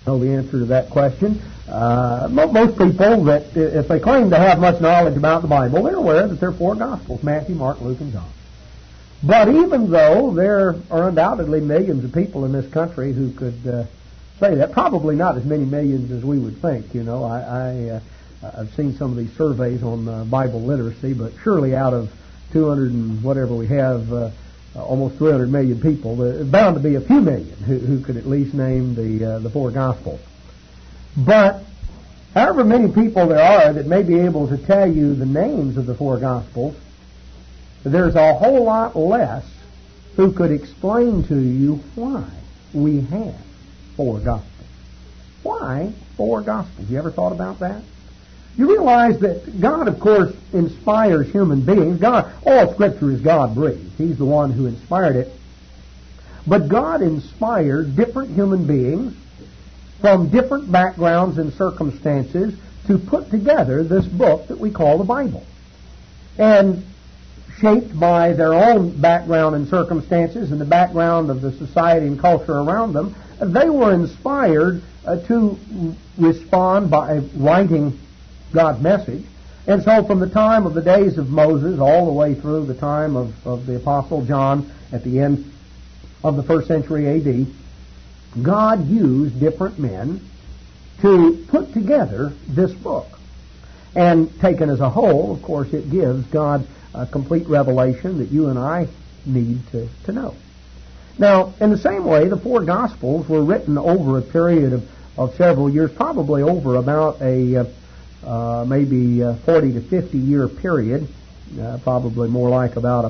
know the answer to that question. Most people that, if they claim to have much knowledge about the Bible, they're aware that there are 4 Gospels: Matthew, Mark, Luke, and John. But even though there are undoubtedly millions of people in this country who could say that, probably not as many millions as we would think. You know, I've seen some of these surveys on Bible literacy, but surely out of 200 and whatever we have, almost 300 million people, there's bound to be a few million who could at least name the 4 Gospels. But however many people there are that may be able to tell you the names of the 4 Gospels, there's a whole lot less who could explain to you why we have 4 Gospels. Why 4 Gospels? You ever thought about that? You realize that God, of course, inspires human beings. All Scripture is God-breathed. He's the one who inspired it. But God inspired different human beings from different backgrounds and circumstances to put together this book that we call the Bible. And shaped by their own background and circumstances and the background of the society and culture around them, they were inspired to respond by writing God's message. And so from the time of the days of Moses all the way through the time of the Apostle John at the end of the 1st century A.D., God used different men to put together this book. And taken as a whole, of course, it gives God a complete revelation that you and I need to know. Now, in the same way, the 4 Gospels were written over a period of several years, probably over about a maybe 40 to 50 year period, probably more like about a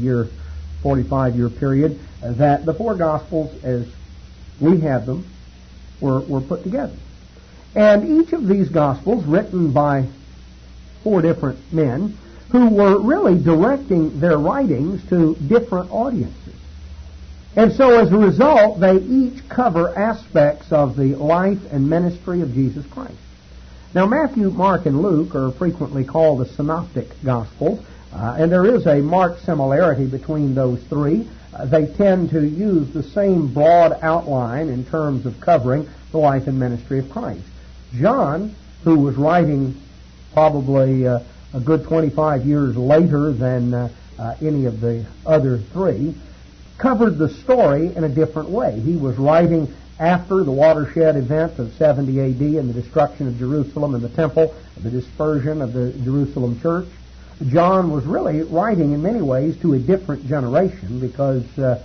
45-year period, that the 4 Gospels, as we have them, were put together. And each of these Gospels, written by 4 different men, who were really directing their writings to different audiences. And so as a result, they each cover aspects of the life and ministry of Jesus Christ. Now, Matthew, Mark, and Luke are frequently called the Synoptic Gospels, and there is a marked similarity between those 3. They tend to use the same broad outline in terms of covering the life and ministry of Christ. John, who was writing probably a good 25 years later than any of the other 3, covered the story in a different way. He was writing after the watershed event of 70 A.D. and the destruction of Jerusalem and the temple, the dispersion of the Jerusalem church. John was really writing in many ways to a different generation because,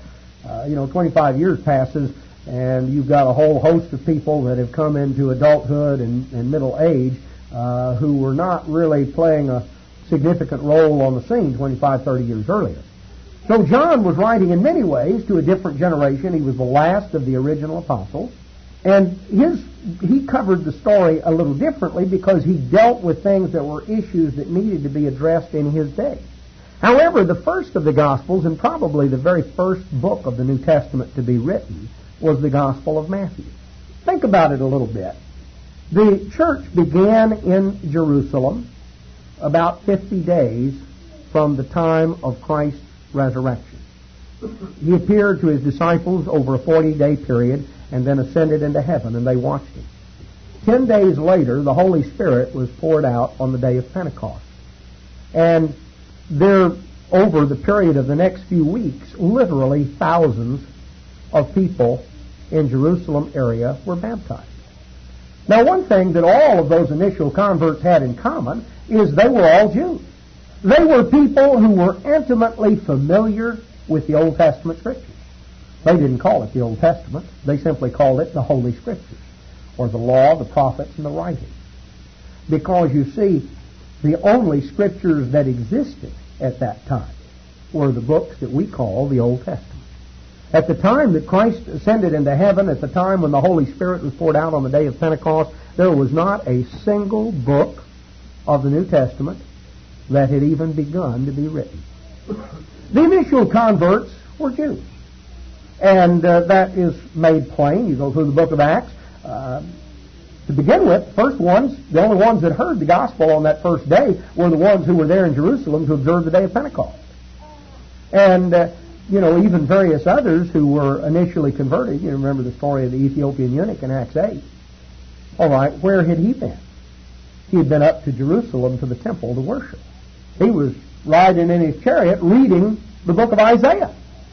25 years passes and you've got a whole host of people that have come into adulthood and middle age who were not really playing a significant role on the scene 25, 30 years earlier. So John was writing in many ways to a different generation. He was the last of the original apostles. And he covered the story a little differently because he dealt with things that were issues that needed to be addressed in his day. However, the first of the Gospels, and probably the very first book of the New Testament to be written, was the Gospel of Matthew. Think about it a little bit. The church began in Jerusalem about 50 days from the time of Christ's resurrection. He appeared to his disciples over a 40-day period and then ascended into heaven, and they watched him. 10 days later, the Holy Spirit was poured out on the day of Pentecost. And there, over the period of the next few weeks, literally thousands of people in Jerusalem area were baptized. Now, one thing that all of those initial converts had in common is they were all Jews. They were people who were intimately familiar with the Old Testament Scriptures. They didn't call it the Old Testament. They simply called it the Holy Scriptures, or the Law, the Prophets, and the Writings. Because, you see, the only Scriptures that existed at that time were the books that we call the Old Testament. At the time that Christ ascended into heaven, at the time when the Holy Spirit was poured out on the day of Pentecost, there was not a single book of the New Testament that had even begun to be written. The initial converts were Jews. And that is made plain. You go through the book of Acts. To begin with, the only ones that heard the gospel on that first day were the ones who were there in Jerusalem to observe the day of Pentecost. And, even various others who were initially converted. You remember the story of the Ethiopian eunuch in Acts 8. All right, where had he been? He had been up to Jerusalem to the temple to worship. He was riding in his chariot reading the book of Isaiah.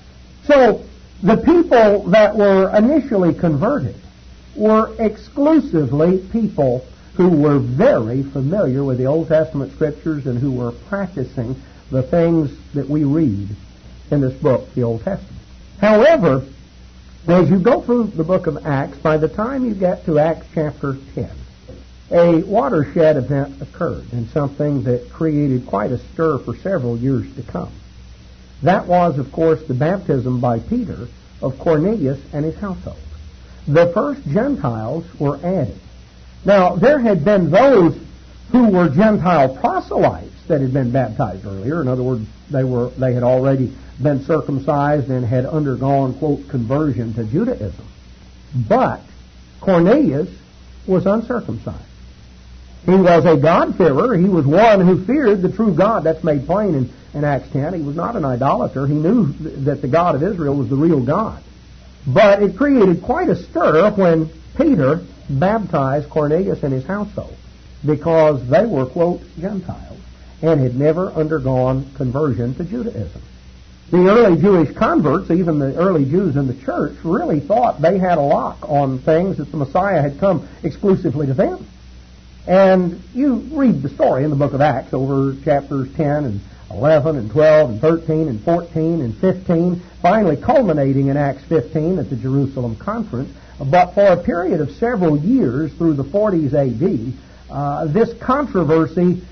So the people that were initially converted were exclusively people who were very familiar with the Old Testament Scriptures and who were practicing the things that we read in this book, the Old Testament. However, as you go through the book of Acts, by the time you get to Acts chapter 10, a watershed event occurred, and something that created quite a stir for several years to come. That was, of course, the baptism by Peter of Cornelius and his household. The first Gentiles were added. Now, there had been those who were Gentile proselytes that had been baptized earlier. In other words, they had already been circumcised and had undergone, quote, conversion to Judaism. But Cornelius was uncircumcised. He was a God-fearer. He was one who feared the true God. That's made plain in Acts 10. He was not an idolater. He knew that the God of Israel was the real God. But it created quite a stir when Peter baptized Cornelius and his household, because they were, quote, Gentiles and had never undergone conversion to Judaism. The early Jewish converts, even the early Jews in the church, really thought they had a lock on things, that the Messiah had come exclusively to them. And you read the story in the book of Acts over chapters 10 and 11 and 12 and 13 and 14 and 15, finally culminating in Acts 15 at the Jerusalem conference. But for a period of several years through the 40s A.D., this controversy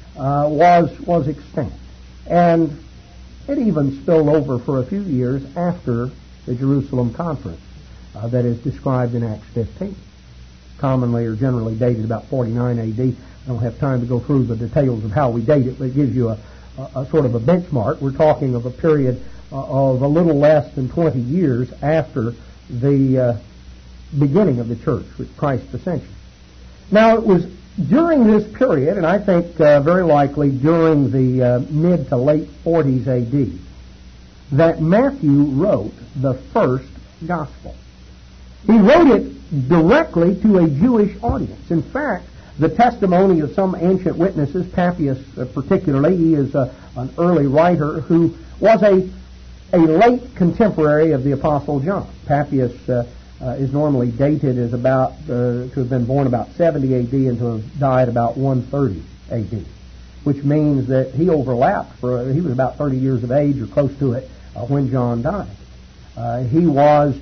was extant. And it even spilled over for a few years after the Jerusalem conference that is described in Acts 15. Commonly or generally dated about 49 A.D. I don't have time to go through the details of how we date it, but it gives you a sort of a benchmark. We're talking of a period of a little less than 20 years after the beginning of the church with Christ's ascension. Now, it was during this period, and I think very likely during the mid to late 40s A.D., that Matthew wrote the first gospel. He wrote it directly to a Jewish audience. In fact, the testimony of some ancient witnesses, Papias particularly, he is an early writer who was a late contemporary of the Apostle John. Papias is normally dated as about to have been born about 70 A.D. and to have died about 130 A.D., which means that he overlapped. He was about 30 years of age or close to it when John died. He was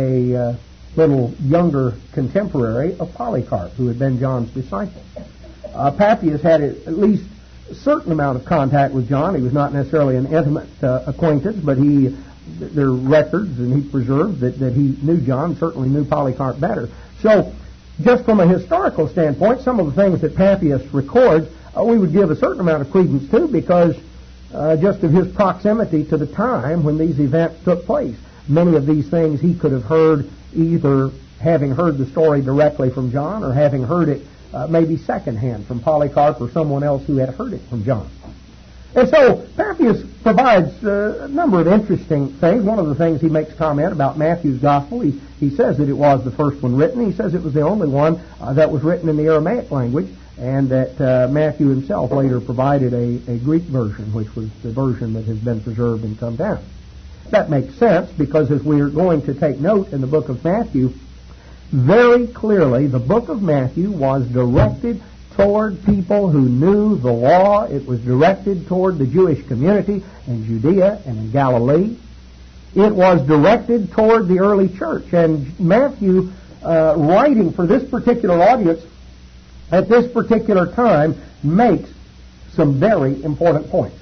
a little younger contemporary of Polycarp, who had been John's disciple. Papias had at least a certain amount of contact with John. He was not necessarily an intimate acquaintance, but there are records, and he preserved that he knew John, certainly knew Polycarp better. So, just from a historical standpoint, some of the things that Papias records, we would give a certain amount of credence to, because just of his proximity to the time when these events took place. Many of these things he could have heard either having heard the story directly from John or having heard it maybe secondhand from Polycarp or someone else who had heard it from John. And so Papias provides a number of interesting things. One of the things he makes comment about Matthew's gospel, he says that it was the first one written. He says it was the only one that was written in the Aramaic language, and that Matthew himself later provided a Greek version, which was the version that has been preserved and come down. That makes sense, because as we are going to take note in the book of Matthew, very clearly the book of Matthew was directed toward people who knew the law. It was directed toward the Jewish community in Judea and in Galilee. It was directed toward the early church. And Matthew, writing for this particular audience at this particular time, makes some very important points.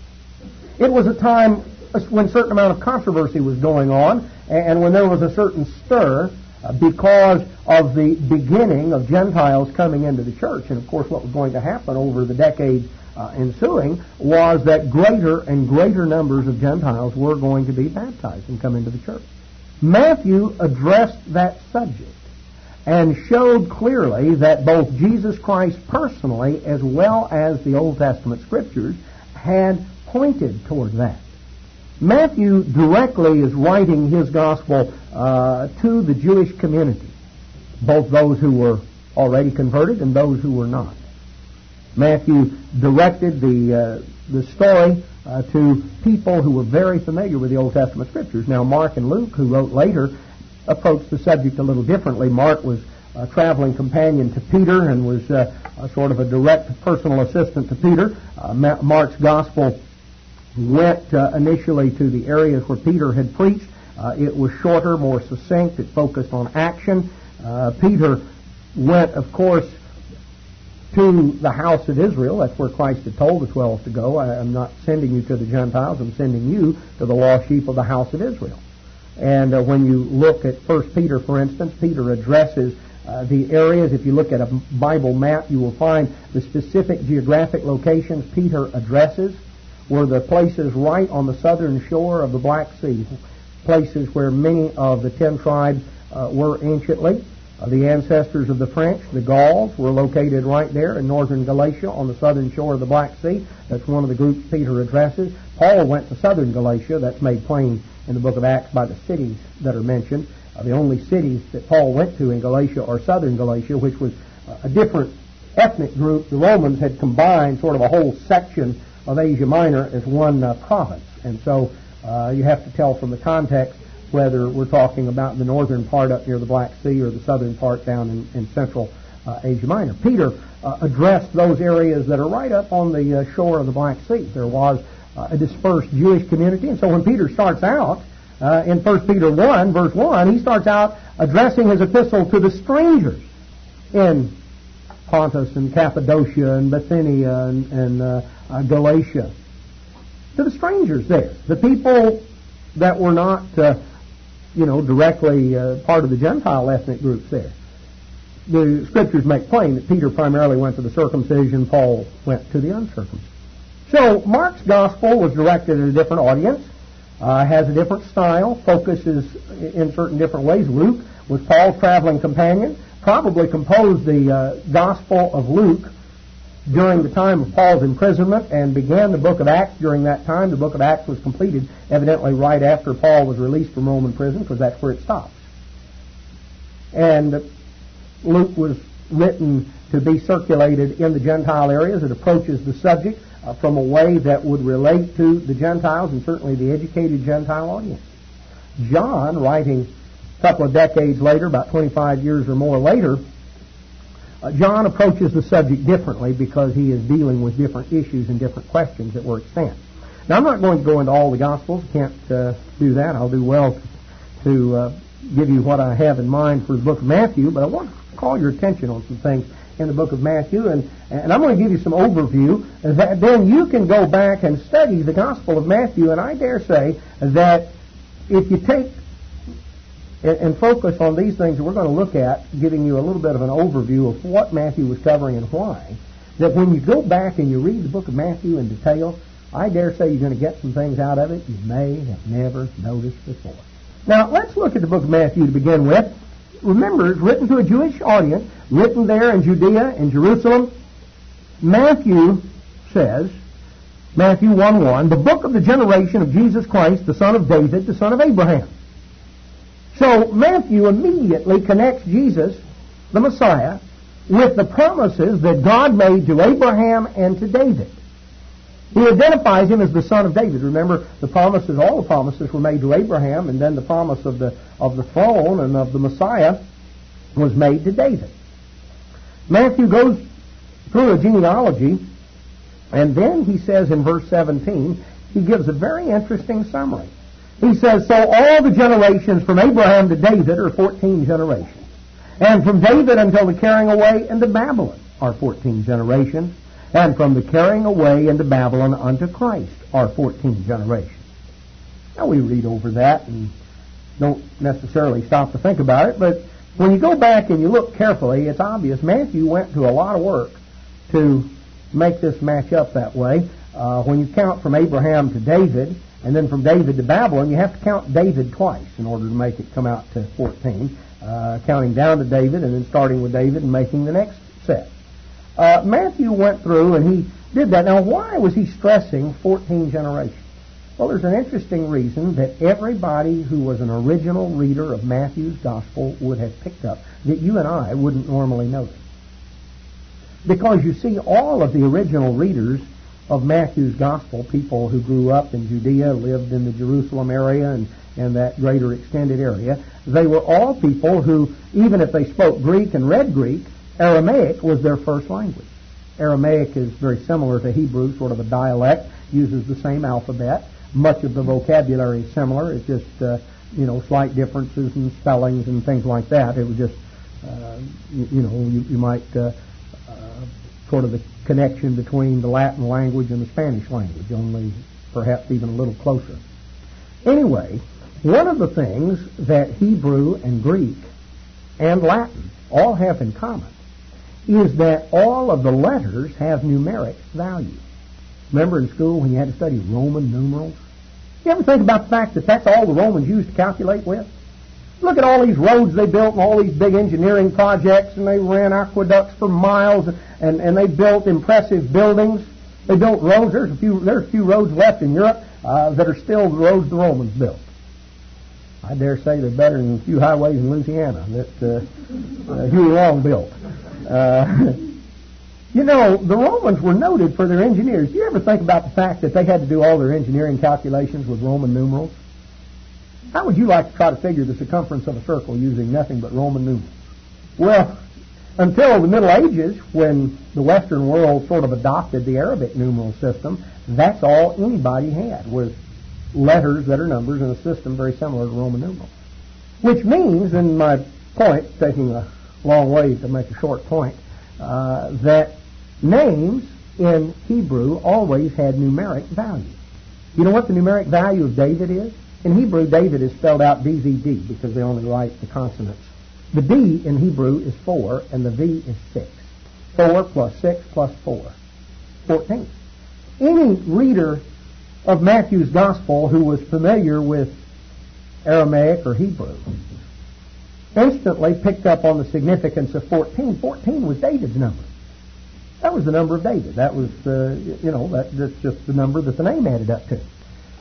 It was a time when a certain amount of controversy was going on, and when there was a certain stir because of the beginning of Gentiles coming into the church. And of course what was going to happen over the decades ensuing was that greater and greater numbers of Gentiles were going to be baptized and come into the church. Matthew addressed that subject and showed clearly that both Jesus Christ personally as well as the Old Testament Scriptures had pointed toward that. Matthew directly is writing his gospel to the Jewish community, both those who were already converted and those who were not. Matthew directed the story to people who were very familiar with the Old Testament Scriptures. Now, Mark and Luke, who wrote later, approached the subject a little differently. Mark was a traveling companion to Peter and was sort of a direct personal assistant to Peter. Mark's Gospel went initially to the areas where Peter had preached. It was shorter, more succinct. It focused on action. Peter went, of course, to the house of Israel. That's where Christ had told the 12 to go. I'm not sending you to the Gentiles. I'm sending you to the lost sheep of the house of Israel. And when you look at 1 Peter, for instance, Peter addresses the areas. If you look at a Bible map, you will find the specific geographic locations Peter addresses were the places right on the southern shore of the Black Sea, places where many of the 10 tribes were anciently. The ancestors of the French, the Gauls, were located right there in northern Galatia on the southern shore of the Black Sea. That's one of the groups Peter addresses. Paul went to southern Galatia. That's made plain in the book of Acts by the cities that are mentioned. The only cities that Paul went to in Galatia are southern Galatia, which was a different ethnic group. The Romans had combined sort of a whole section of Asia Minor as one province. And so you have to tell from the context whether we're talking about the northern part up near the Black Sea or the southern part down in central Asia Minor. Peter addressed those areas that are right up on the shore of the Black Sea. There was a dispersed Jewish community, and so when Peter starts out in 1 Peter 1, verse 1, he starts out addressing his epistle to the strangers in Pontus and Cappadocia and Bithynia and Galatia. To the strangers there, the people that were not directly part of the Gentile ethnic groups there. The Scriptures make plain that Peter primarily went to the circumcision, Paul went to the uncircumcision. So Mark's Gospel was directed at a different audience, has a different style, focuses in certain different ways. Luke was Paul's traveling companion, probably composed the Gospel of Luke during the time of Paul's imprisonment and began the book of Acts during that time. The book of Acts was completed evidently right after Paul was released from Roman prison, because that's where it stops. And Luke was written to be circulated in the Gentile areas. It approaches the subject from a way that would relate to the Gentiles and certainly the educated Gentile audience. John, writing a couple of decades later, about 25 years or more later, John approaches the subject differently because he is dealing with different issues and different questions that were extant. Now, I'm not going to go into all the Gospels. Can't do that. I'll do well to give you what I have in mind for the book of Matthew, but I want to call your attention on some things in the book of Matthew, and I'm going to give you some overview. Then you can go back and study the Gospel of Matthew, and I dare say that if you take and focus on these things that we're going to look at, giving you a little bit of an overview of what Matthew was covering and why, that when you go back and you read the book of Matthew in detail, I dare say you're going to get some things out of it you may have never noticed before. Now, let's look at the book of Matthew to begin with. Remember, it's written to a Jewish audience, written there in Judea and Jerusalem. Matthew says, Matthew 1:1, the book of the generation of Jesus Christ, the son of David, the son of Abraham. So Matthew immediately connects Jesus, the Messiah, with the promises that God made to Abraham and to David. He identifies him as the son of David. Remember, all the promises were made to Abraham, and then the promise of the throne and of the Messiah was made to David. Matthew goes through a genealogy, and then he says in verse 17, he gives a very interesting summary. He says, so all the generations from Abraham to David are 14 generations. And from David until the carrying away into Babylon are 14 generations. And from the carrying away into Babylon unto Christ are 14 generations. Now we read over that and don't necessarily stop to think about it, but when you go back and you look carefully, it's obvious Matthew went to a lot of work to make this match up that way. When you count from Abraham to David, and then from David to Babylon, you have to count David twice in order to make it come out to 14, counting down to David and then starting with David and making the next set. Matthew went through and he did that. Now, why was he stressing 14 generations? Well, there's an interesting reason that everybody who was an original reader of Matthew's Gospel would have picked up that you and I wouldn't normally notice. Because you see, all of the original readers of Matthew's Gospel, people who grew up in Judea, lived in the Jerusalem area and that greater extended area, they were all people who, even if they spoke Greek and read Greek, Aramaic was their first language. Aramaic is very similar to Hebrew, sort of a dialect, uses the same alphabet. Much of the vocabulary is similar. It's just, slight differences in spellings and things like that. It was just, you might, sort of the connection between the Latin language and the Spanish language, only perhaps even a little closer. Anyway, one of the things that Hebrew and Greek and Latin all have in common is that all of the letters have numeric value. Remember in school when you had to study Roman numerals? You ever think about the fact that that's all the Romans used to calculate with? Look at all these roads they built and all these big engineering projects, and they ran aqueducts for miles, and they built impressive buildings. They built roads. There's a few roads left in Europe that are still the roads the Romans built. I dare say they're better than a few highways in Louisiana that Huey Long built. The Romans were noted for their engineers. Do you ever think about the fact that they had to do all their engineering calculations with Roman numerals? How would you like to try to figure the circumference of a circle using nothing but Roman numerals? Well, until the Middle Ages, when the Western world sort of adopted the Arabic numeral system, that's all anybody had was letters that are numbers in a system very similar to Roman numerals. Which means, and my point, taking a long way to make a short point, that names in Hebrew always had numeric value. You know what the numeric value of David is? In Hebrew, David is spelled out DVD because they only write the consonants. The D in Hebrew is 4, and the V is 6. 4 plus 6 plus 4. 14. Any reader of Matthew's Gospel who was familiar with Aramaic or Hebrew instantly picked up on the significance of 14. 14 was David's number. That was the number of David. That was, that's just the number that the name added up to.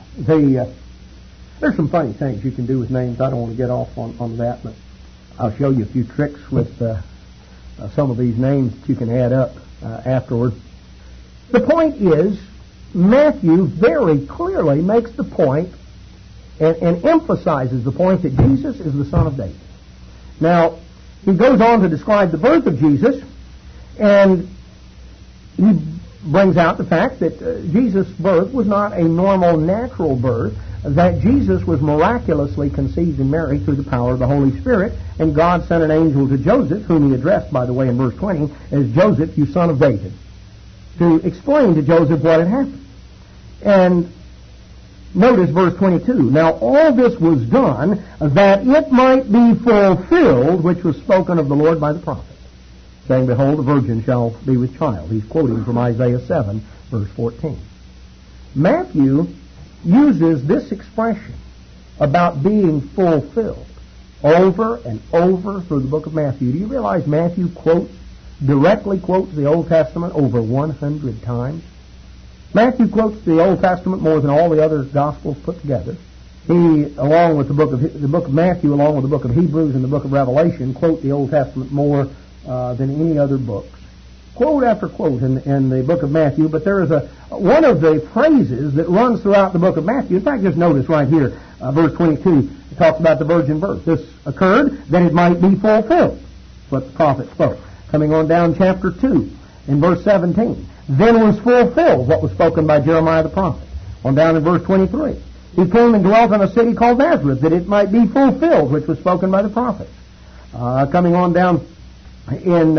There's some funny things you can do with names. I don't want to get off on that, but I'll show you a few tricks with some of these names that you can add up afterward. The point is, Matthew very clearly makes the point and emphasizes the point that Jesus is the Son of David. Now, he goes on to describe the birth of Jesus, and he brings out the fact that Jesus' birth was not a normal natural birth, that Jesus was miraculously conceived in Mary through the power of the Holy Spirit, and God sent an angel to Joseph, whom he addressed, by the way, in verse 20, as Joseph, you son of David, to explain to Joseph what had happened. And notice verse 22. Now all this was done that it might be fulfilled, which was spoken of the Lord by the prophet, saying, Behold, the virgin shall be with child. He's quoting from Isaiah 7, verse 14. Matthew uses this expression about being fulfilled over and over through the book of Matthew. Do you realize Matthew directly quotes the Old Testament over 100 times? Matthew quotes the Old Testament more than all the other Gospels put together. He, along with the book of Matthew, along with the book of Hebrews and the book of Revelation, quote the Old Testament more than any other books. Quote after quote in the book of Matthew, but there is one of the phrases that runs throughout the book of Matthew. In fact, just notice right here, verse 22, it talks about the virgin birth. This occurred that it might be fulfilled. That's what the prophet spoke. Coming on down chapter 2, in verse 17. Then was fulfilled what was spoken by Jeremiah the prophet. On down in verse 23. He came and dwelt in a city called Nazareth, that it might be fulfilled, which was spoken by the prophets. Coming on down in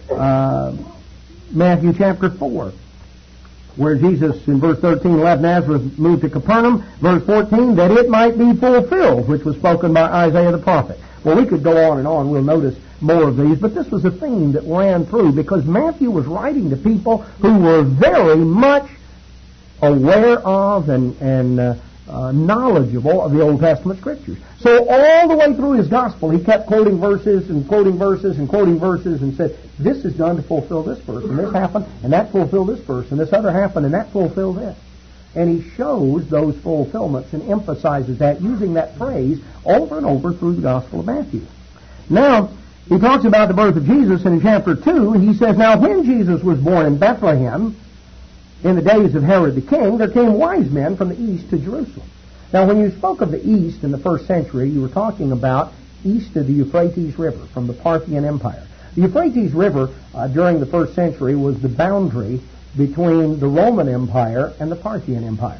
Matthew chapter 4, where Jesus, in verse 13, left Nazareth, moved to Capernaum. Verse 14, that it might be fulfilled, which was spoken by Isaiah the prophet. Well, we could go on and on. We'll notice more of these, but this was a theme that ran through because Matthew was writing to people who were very much aware of and knowledgeable of the Old Testament Scriptures. So all the way through his Gospel, he kept quoting verses and quoting verses and quoting verses and said, this is done to fulfill this verse, and this happened, and that fulfilled this verse, and this other happened, and that fulfilled this. And he shows those fulfillments and emphasizes that using that phrase over and over through the Gospel of Matthew. Now, He talks about the birth of Jesus, and in chapter 2, he says, "Now when Jesus was born in Bethlehem, in the days of Herod the king, there came wise men from the east to Jerusalem." Now, when you spoke of the east in the first century, you were talking about east of the Euphrates River, from the Parthian Empire. The Euphrates River, during the first century, was the boundary between the Roman Empire and the Parthian Empire.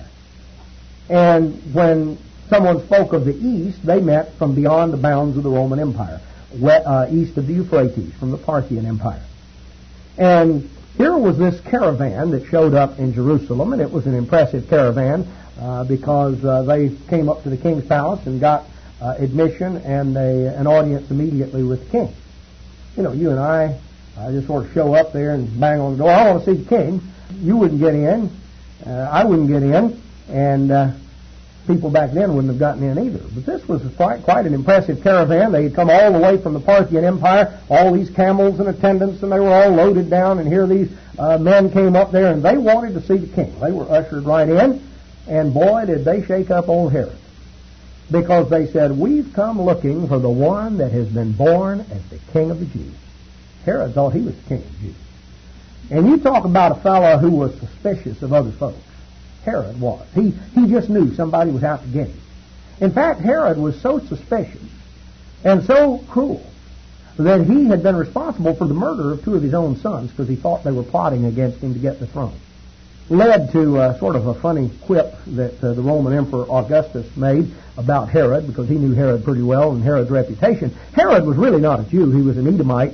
And when someone spoke of the east, they meant from beyond the bounds of the Roman Empire, east of the Euphrates, from the Parthian Empire. And here was this caravan that showed up in Jerusalem, and it was an impressive caravan because they came up to the king's palace and got admission and an audience immediately with the king. You know, you and I just sort of show up there and bang on the door. "I want to see the king." You wouldn't get in. I wouldn't get in. And people back then wouldn't have gotten in either. But this was quite an impressive caravan. They had come all the way from the Parthian Empire, all these camels and attendants, and they were all loaded down. And here these men came up there, and they wanted to see the king. They were ushered right in, and boy, did they shake up old Herod. Because they said, "We've come looking for the one that has been born as the King of the Jews." Herod thought he was the King of the Jews. And you talk about a fellow who was suspicious of other folks. Herod was. He just knew somebody was out to get him. In fact, Herod was so suspicious and so cruel that he had been responsible for the murder of 2 of his own sons because he thought they were plotting against him to get the throne. Led to sort of a funny quip that the Roman Emperor Augustus made about Herod, because he knew Herod pretty well and Herod's reputation. Herod was really not a Jew. He was an Edomite,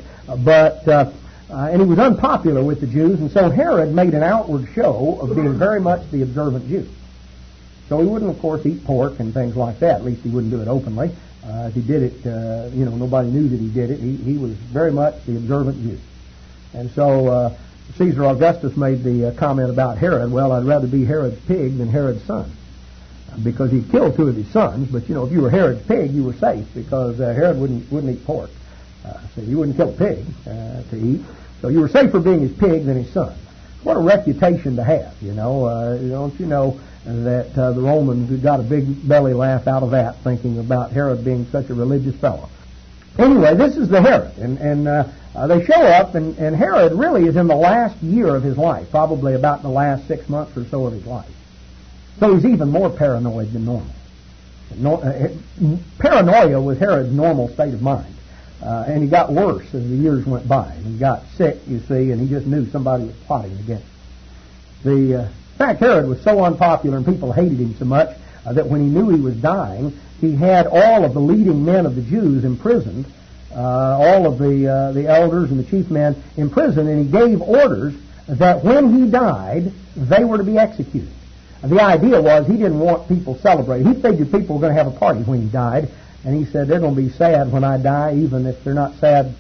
and he was unpopular with the Jews, and so Herod made an outward show of being very much the observant Jew. So he wouldn't, of course, eat pork and things like that. At least he wouldn't do it openly. If he did it, nobody knew that he did it. He was very much the observant Jew. And so Caesar Augustus made the comment about Herod, "Well, I'd rather be Herod's pig than Herod's son," because he killed 2 of his sons. But if you were Herod's pig, you were safe, because Herod wouldn't eat pork, so you wouldn't kill a pig to eat. So you were safer being his pig than his son. What a reputation to have, Don't you know that the Romans got a big belly laugh out of that, thinking about Herod being such a religious fellow. Anyway, this is the Herod, and they show up, and Herod really is in the last year of his life, probably about the last 6 months or so of his life. So he's even more paranoid than normal. Paranoia was Herod's normal state of mind. And he got worse as the years went by. He got sick, you see, and he just knew somebody was plotting against him. In fact, Herod was so unpopular and people hated him so much that when he knew he was dying, he had all of the leading men of the Jews imprisoned, all of the elders and the chief men imprisoned, and he gave orders that when he died, they were to be executed. The idea was he didn't want people celebrating. He figured people were going to have a party when he died. And he said, "They're going to be sad when I die, even if they're not sad,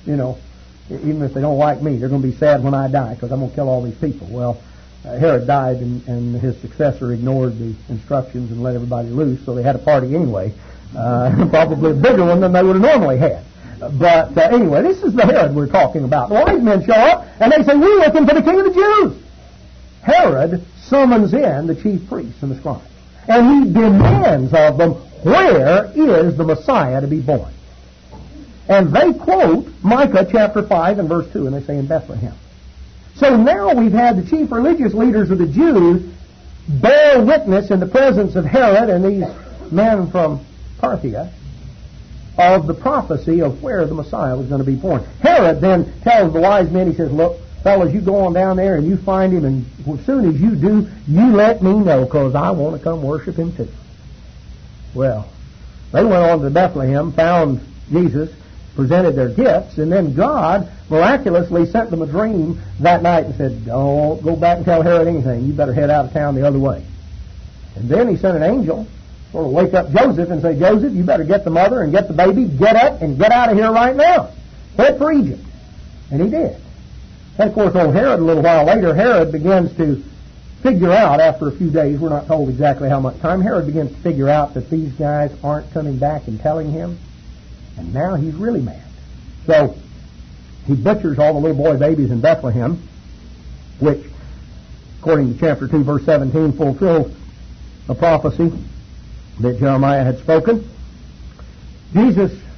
even if they don't like me. They're going to be sad when I die because I'm going to kill all these people." Well, Herod died, and his successor ignored the instructions and let everybody loose, so they had a party anyway, probably a bigger one than they would have normally had. But anyway, this is the Herod we're talking about. The wise men show up, and they say, "We're looking for the King of the Jews." Herod summons in the chief priests and the scribes, and he demands of them, "Where is the Messiah to be born?" And they quote Micah chapter 5 and verse 2, and they say, "In Bethlehem." So now we've had the chief religious leaders of the Jews bear witness in the presence of Herod and these men from Parthia of the prophecy of where the Messiah was going to be born. Herod then tells the wise men, he says, "Look, fellas, you go on down there and you find him, and as soon as you do, you let me know, because I want to come worship him too." Well, they went on to Bethlehem, found Jesus, presented their gifts, and then God miraculously sent them a dream that night and said, "Don't go back and tell Herod anything. You better head out of town the other way." And then he sent an angel sort of wake up Joseph and say, "Joseph, you better get the mother and get the baby, get up and get out of here right now. Head for Egypt." And he did. And of course, old Herod, a little while later, Herod begins to figure out, after a few days, we're not told exactly how much time, Herod begins to figure out that these guys aren't coming back and telling him, and now he's really mad. So he butchers all the little boy babies in Bethlehem, which, according to chapter 2, verse 17, fulfills a prophecy that Jeremiah had spoken. Jesus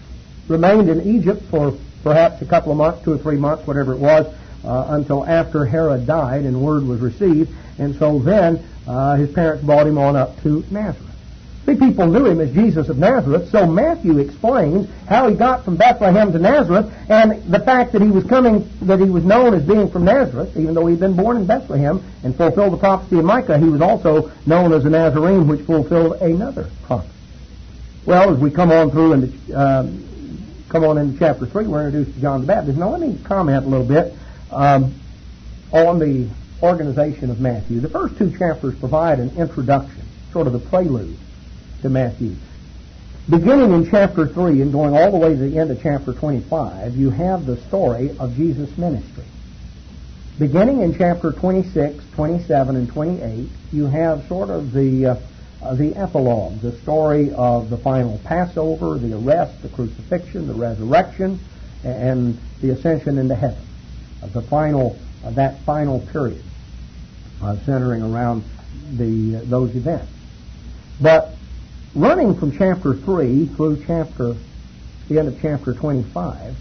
remained in Egypt for perhaps a couple of months, 2 or 3 months, whatever it was, until after Herod died and word was received. And so then his parents brought him on up to Nazareth. See, people knew him as Jesus of Nazareth, so Matthew explains how he got from Bethlehem to Nazareth, and the fact that he was known as being from Nazareth, even though he'd been born in Bethlehem and fulfilled the prophecy of Micah, he was also known as a Nazarene, which fulfilled another prophecy. Well, as we come on into chapter 3, we're introduced to John the Baptist. Now, let me comment a little bit on the organization of Matthew. The first 2 chapters provide an introduction, sort of the prelude to Matthew. Beginning in chapter 3 and going all the way to the end of chapter 25, you have the story of Jesus' ministry. Beginning in chapter 26, 27, and 28, you have sort of the epilogue, the story of the final Passover, the arrest, the crucifixion, the resurrection, and the ascension into heaven. That final period centering around those events. But running from chapter 3 through the end of chapter 25,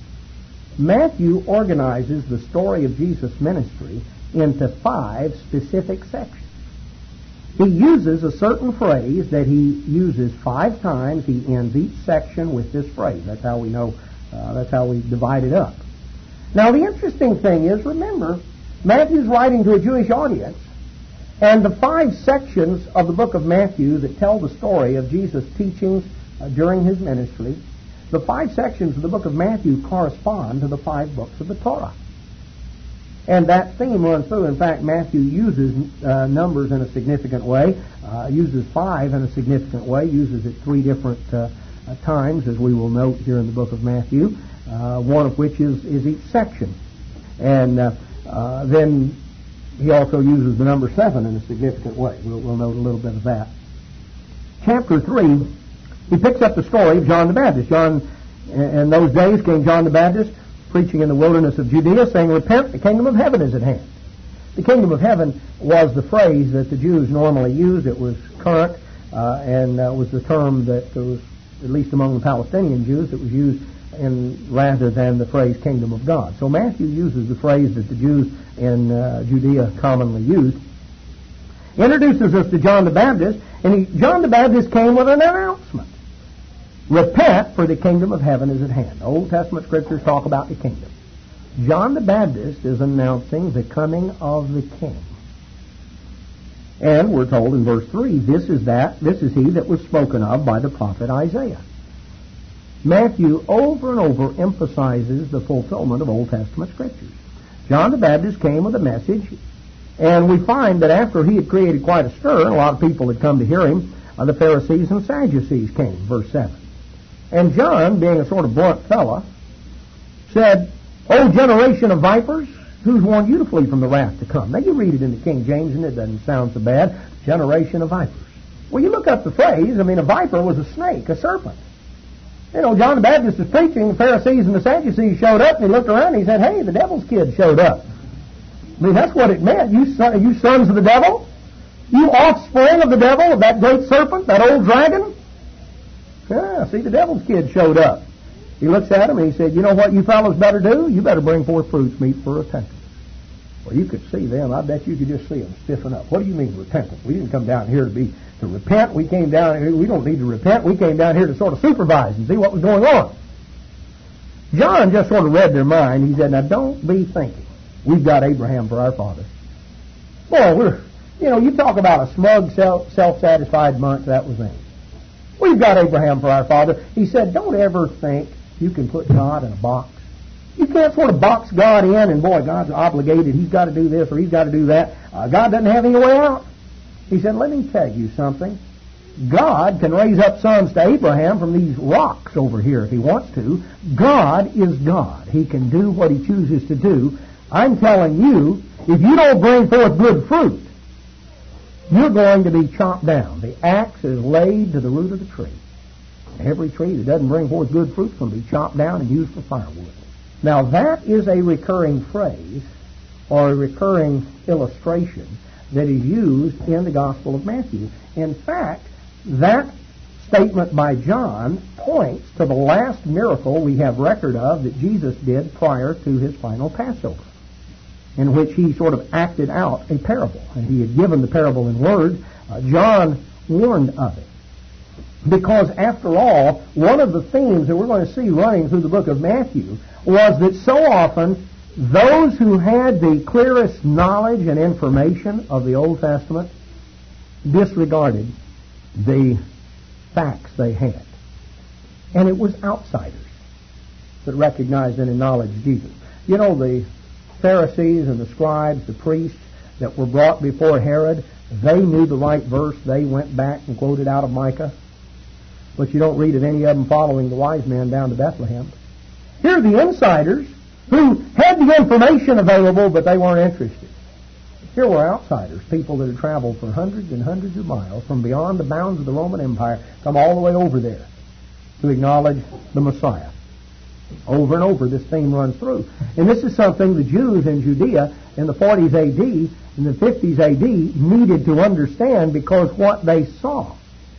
Matthew organizes the story of Jesus' ministry into 5 specific sections. He uses a certain phrase that he uses 5 times. He ends each section with this phrase. That's how we know, that's how we divide it up. Now, the interesting thing is, remember, Matthew's writing to a Jewish audience, and the 5 sections of the book of Matthew that tell the story of Jesus' teachings during his ministry, the 5 sections of the book of Matthew correspond to the 5 books of the Torah. And that theme runs through. In fact, Matthew uses numbers in a significant way, uses 5 in a significant way, uses it 3 different times, as we will note here in the book of Matthew, one of which is each section. And then he also uses the number 7 in a significant way. We'll note a little bit of that. Chapter 3, he picks up the story of John the Baptist. In those days came John the Baptist, preaching in the wilderness of Judea, saying, "Repent, the kingdom of heaven is at hand." The kingdom of heaven was the phrase that the Jews normally used. It was current and was the term that was, at least among the Palestinian Jews, that was used rather than the phrase kingdom of God. So Matthew uses the phrase that the Jews in Judea commonly used. He introduces us to John the Baptist, and John the Baptist came with an announcement. Repent, for the kingdom of heaven is at hand. The Old Testament scriptures talk about the kingdom. John the Baptist is announcing the coming of the King. And we're told in verse 3, this is he that was spoken of by the prophet Isaiah. Matthew over and over emphasizes the fulfillment of Old Testament scriptures. John the Baptist came with a message, and we find that after he had created quite a stir, and a lot of people had come to hear him, the Pharisees and Sadducees came, verse 7. And John, being a sort of blunt fella, said, "O generation of vipers, who's warned you to flee from the wrath to come?" Now you read it in the King James, and it doesn't sound so bad. Generation of vipers. Well, you look up the phrase. I mean, a viper was a snake, a serpent. You know, John the Baptist was preaching, the Pharisees and the Sadducees showed up, and he looked around and he said, "Hey, the devil's kid showed up." I mean, that's what it meant. You sons of the devil? You offspring of the devil, of that great serpent, that old dragon? Yeah, see, the devil's kid showed up. He looks at him and he said, "You know what you fellows better do? You better bring forth fruits meet for repentance." Well, you could see them. I bet you could just see them stiffen up. What do you mean repentance? We didn't come down here to repent. We came down here. We don't need to repent. We came down here to sort of supervise and see what was going on. John just sort of read their mind. He said, "Now don't be thinking we've got Abraham for our father." Boy, you talk about a smug, self-satisfied monk, that was him. We've got Abraham for our father. He said, don't ever think you can put God in a box. You can't sort of box God in and, boy, God's obligated. He's got to do this or he's got to do that. God doesn't have any way out. He said, let me tell you something. God can raise up sons to Abraham from these rocks over here if he wants to. God is God. He can do what he chooses to do. I'm telling you, if you don't bring forth good fruit, you're going to be chopped down. The axe is laid to the root of the tree. Every tree that doesn't bring forth good fruit is going to be chopped down and used for firewood. Now that is a recurring phrase or a recurring illustration that is used in the Gospel of Matthew. In fact, that statement by John points to the last miracle we have record of that Jesus did prior to his final Passover, in which he sort of acted out a parable. And he had given the parable in words. John warned of it. Because, after all, one of the themes that we're going to see running through the book of Matthew was that so often those who had the clearest knowledge and information of the Old Testament disregarded the facts they had. And it was outsiders that recognized and acknowledged Jesus. You know, the Pharisees and the scribes, the priests that were brought before Herod, they knew the right verse. They went back and quoted out of Micah. But you don't read of any of them following the wise men down to Bethlehem. Here are the insiders who had the information available, but they weren't interested. Here were outsiders, people that had traveled for hundreds and hundreds of miles from beyond the bounds of the Roman Empire, come all the way over there to acknowledge the Messiah. Over and over, this theme runs through. And this is something the Jews in Judea in the 40s A.D., in the 50s A.D., needed to understand, because what they saw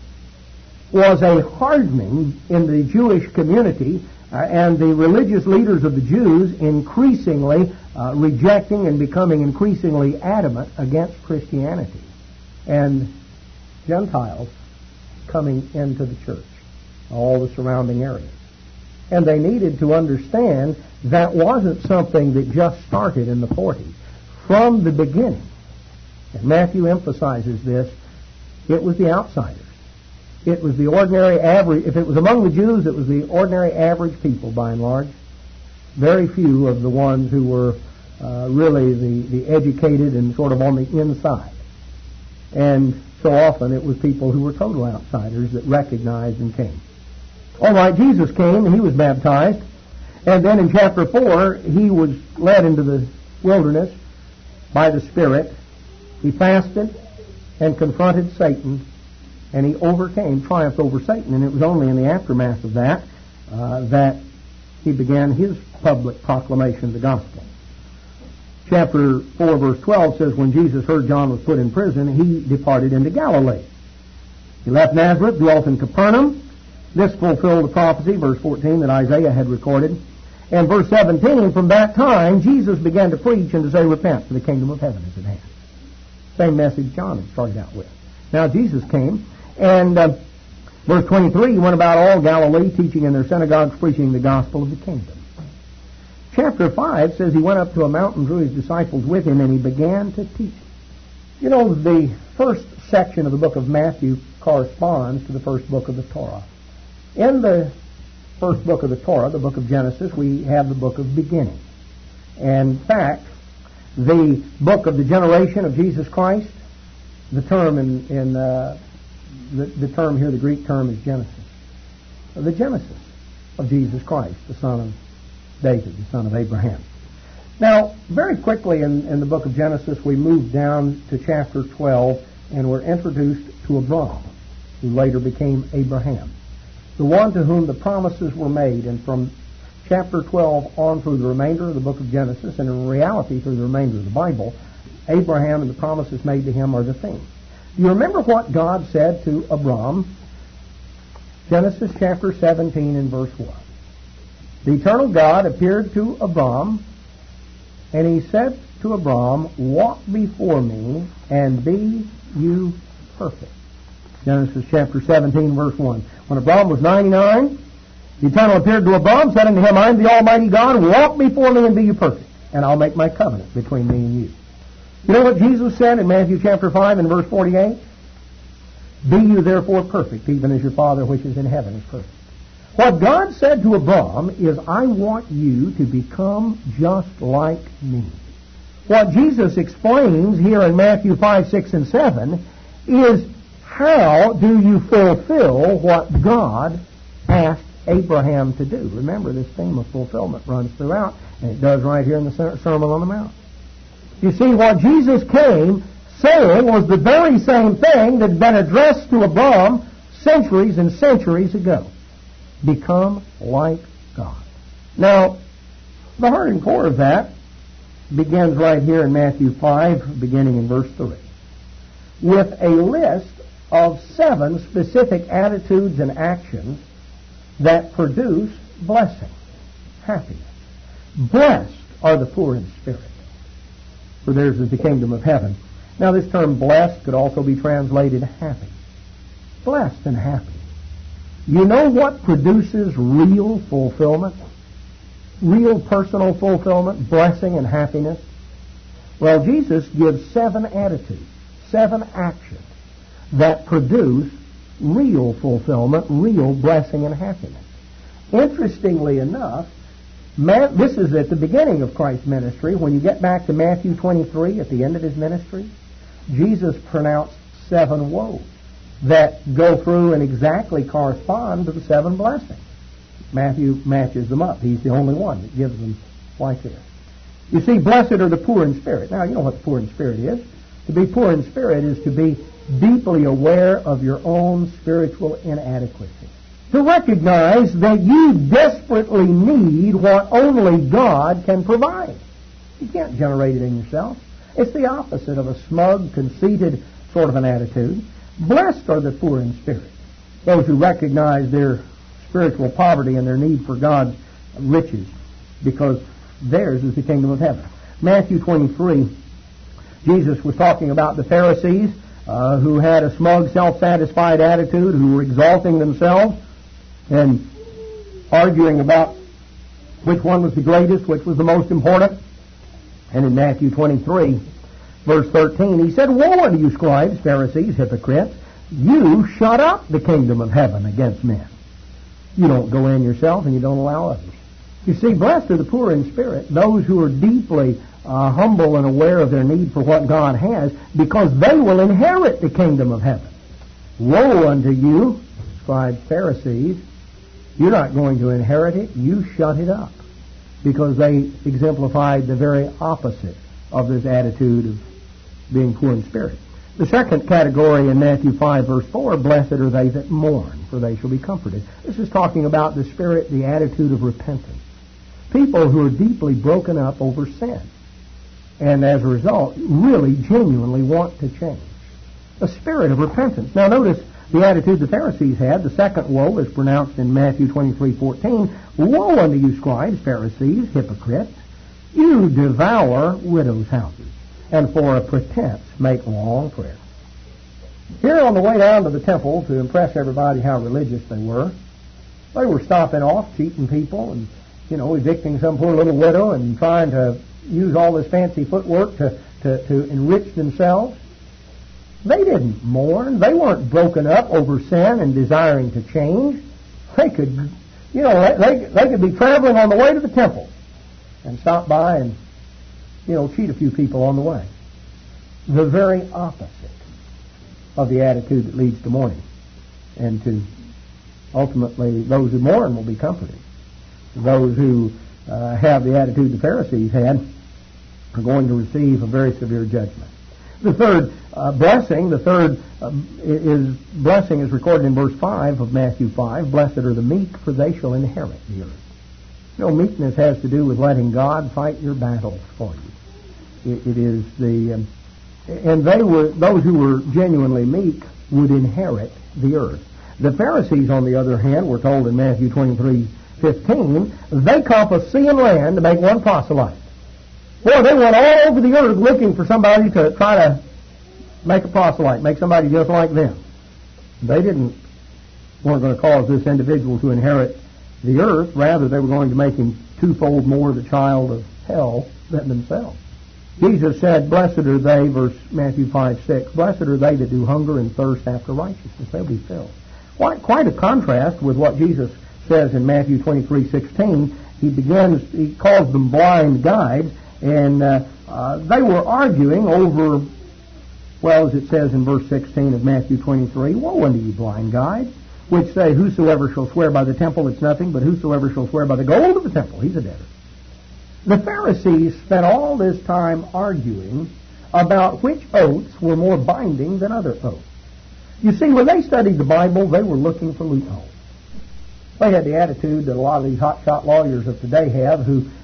was a hardening in the Jewish community and the religious leaders of the Jews increasingly rejecting and becoming increasingly adamant against Christianity, and Gentiles coming into the church, all the surrounding areas. And they needed to understand that wasn't something that just started in the 40s. From the beginning, and Matthew emphasizes this, it was the outsiders. It was the ordinary average. If it was among the Jews, it was the ordinary average people by and large. Very few of the ones who were really the educated and sort of on the inside. And so often it was people who were total outsiders that recognized and came. All right, Jesus came and he was baptized. And then in chapter 4, he was led into the wilderness by the Spirit. He fasted and confronted Satan. And he triumphed over Satan. And it was only in the aftermath of that that he began his public proclamation of the gospel. Chapter 4, verse 12 says, when Jesus heard John was put in prison, he departed into Galilee. He left Nazareth, dwelt in Capernaum. This fulfilled the prophecy, verse 14, that Isaiah had recorded. And verse 17, from that time, Jesus began to preach and to say, repent, for the kingdom of heaven is at hand. Same message John had started out with. Now Jesus came, and verse 23, he went about all Galilee, teaching in their synagogues, preaching the gospel of the kingdom. Chapter 5 says he went up to a mountain, drew his disciples with him, and he began to teach. You know, the first section of the book of Matthew corresponds to the first book of the Torah. In the first book of the Torah, the book of Genesis, we have the book of beginning. And in fact, the book of the generation of Jesus Christ, the term the term here, the Greek term is Genesis. The Genesis of Jesus Christ, the son of David, the son of Abraham. Now, very quickly in the book of Genesis, we move down to chapter 12, and we're introduced to Abram, who later became Abraham, the one to whom the promises were made. And from chapter 12 on through the remainder of the book of Genesis, and in reality through the remainder of the Bible, Abraham and the promises made to him are the theme. Do you remember what God said to Abram? Genesis chapter 17 and verse 1. The eternal God appeared to Abram, and he said to Abram, walk before me, and be you perfect. Genesis chapter 17, verse 1. When Abram was 99, the eternal appeared to Abram, said unto him, I am the Almighty God, walk before me and be you perfect, and I'll make my covenant between me and you. You know what Jesus said in Matthew chapter 5 and verse 48? Be you therefore perfect, even as your Father which is in heaven is perfect. What God said to Abram is, I want you to become just like me. What Jesus explains here in Matthew 5, 6, and 7 is, how do you fulfill what God asked Abraham to do? Remember, this theme of fulfillment runs throughout, and it does right here in the Sermon on the Mount. You see, what Jesus came saying was the very same thing that had been addressed to Abram centuries and centuries ago. Become like God. Now, the heart and core of that begins right here in Matthew 5, beginning in verse 3, with a list of 7 specific attitudes and actions that produce blessing, happiness. Blessed are the poor in spirit, for theirs is the kingdom of heaven. Now, this term blessed could also be translated happy. Blessed and happy. You know what produces real fulfillment? Real personal fulfillment, blessing and happiness? Well, Jesus gives 7 attitudes, 7 actions that produce real fulfillment, real blessing and happiness. Interestingly enough, this is at the beginning of Christ's ministry. When you get back to Matthew 23, at the end of his ministry, Jesus pronounced 7 woes that go through and exactly correspond to the 7 blessings. Matthew matches them up. He's the only one that gives them like this. You see, blessed are the poor in spirit. Now, you know what the poor in spirit is. To be poor in spirit is to be deeply aware of your own spiritual inadequacy. To recognize that you desperately need what only God can provide. You can't generate it in yourself. It's the opposite of a smug, conceited sort of an attitude. Blessed are the poor in spirit, those who recognize their spiritual poverty and their need for God's riches, because theirs is the kingdom of heaven. Matthew 23, Jesus was talking about the Pharisees who had a smug, self-satisfied attitude, who were exalting themselves and arguing about which one was the greatest, which was the most important. And in Matthew 23, verse 13, he said, "Woe unto you, scribes, Pharisees, hypocrites! You shut up the kingdom of heaven against men." You don't go in yourself, and you don't allow others. You see, blessed are the poor in spirit, those who are deeply humble and aware of their need for what God has, because they will inherit the kingdom of heaven. Woe unto you, scribes, Pharisees! You're not going to inherit it. You shut it up, because they exemplified the very opposite of this attitude of being poor in spirit. The second category in Matthew 5, verse 4, blessed are they that mourn, for they shall be comforted. This is talking about the spirit, the attitude of repentance. People who are deeply broken up over sin, and as a result, really, genuinely want to change. A spirit of repentance. Now notice the attitude the Pharisees had. The second woe is pronounced in Matthew 23:14. Woe unto you, scribes, Pharisees, hypocrites! You devour widows' houses, and for a pretense make long prayer. Here on the way down to the temple to impress everybody how religious they were stopping off, cheating people, and evicting some poor little widow and trying to use all this fancy footwork to enrich themselves. They didn't mourn. They weren't broken up over sin and desiring to change. They could, they could be traveling on the way to the temple and stop by and, cheat a few people on the way. The very opposite of the attitude that leads to mourning. And to ultimately, those who mourn will be comforted. Those who have the attitude the Pharisees had are going to receive a very severe judgment. The third blessing is recorded in verse 5 of Matthew 5. Blessed are the meek, for they shall inherit the earth. Meekness has to do with letting God fight your battles for you. It is the and those who were genuinely meek would inherit the earth. The Pharisees, on the other hand, we're told in Matthew 23:15, they compass sea and land to make one proselyte. Boy, they went all over the earth looking for somebody to try to make a proselyte, make somebody just like them. They weren't going to cause this individual to inherit the earth. Rather, they were going to make him twofold more the child of hell than themselves. Jesus said, blessed are they, verse Matthew 5:6, blessed are they that do hunger and thirst after righteousness. They'll be filled. Quite a contrast with what Jesus says in Matthew 23:16. He calls them blind guides, and they were arguing over, as it says in verse 16 of Matthew 23, woe unto you, blind guides, which say, whosoever shall swear by the temple, it's nothing, but whosoever shall swear by the gold of the temple, he's a debtor. The Pharisees spent all this time arguing about which oaths were more binding than other oaths. You see, when they studied the Bible, they were looking for loopholes. They had the attitude that a lot of these hotshot lawyers of today have, who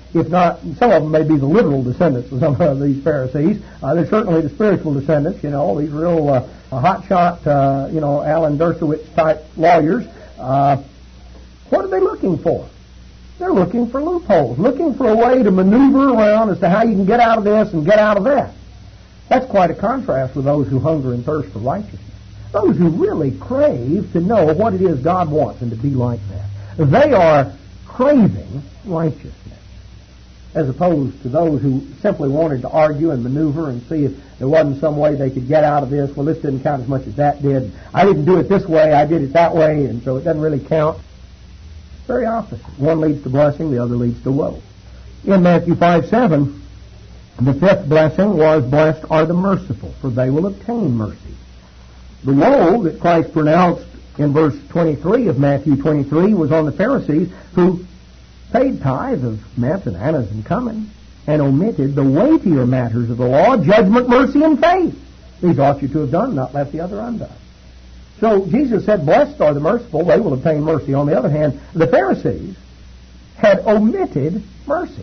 if not, some of them may be the literal descendants of some of these Pharisees. They're certainly the spiritual descendants, these real hotshot, Alan Dershowitz type lawyers. What are they looking for? They're looking for loopholes, looking for a way to maneuver around as to how you can get out of this and get out of that. That's quite a contrast with those who hunger and thirst for righteousness. Those who really crave to know what it is God wants and to be like that. They are craving righteousness, as opposed to those who simply wanted to argue and maneuver and see if there wasn't some way they could get out of this. Well, this didn't count as much as that did. I didn't do it this way, I did it that way, and so it doesn't really count. Very opposite. One leads to blessing, the other leads to woe. In Matthew 5:7, the fifth blessing was, "Blessed are the merciful, for they will obtain mercy." The woe that Christ pronounced in verse 23 of Matthew 23 was on the Pharisees who paid tithe of mint and anise and cumin and omitted the weightier matters of the law, judgment, mercy, and faith. These ought you to have done, not left the other undone. So Jesus said, "Blessed are the merciful, they will obtain mercy." On the other hand, the Pharisees had omitted mercy.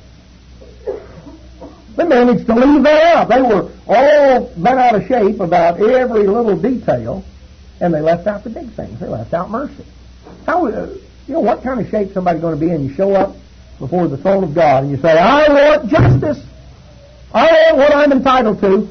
They managed to leave that out. They were all bent out of shape about every little detail, and they left out the big things. They left out mercy. What kind of shape somebody's going to be in? You show up before the throne of God and you say, "I want justice. I want what I'm entitled to.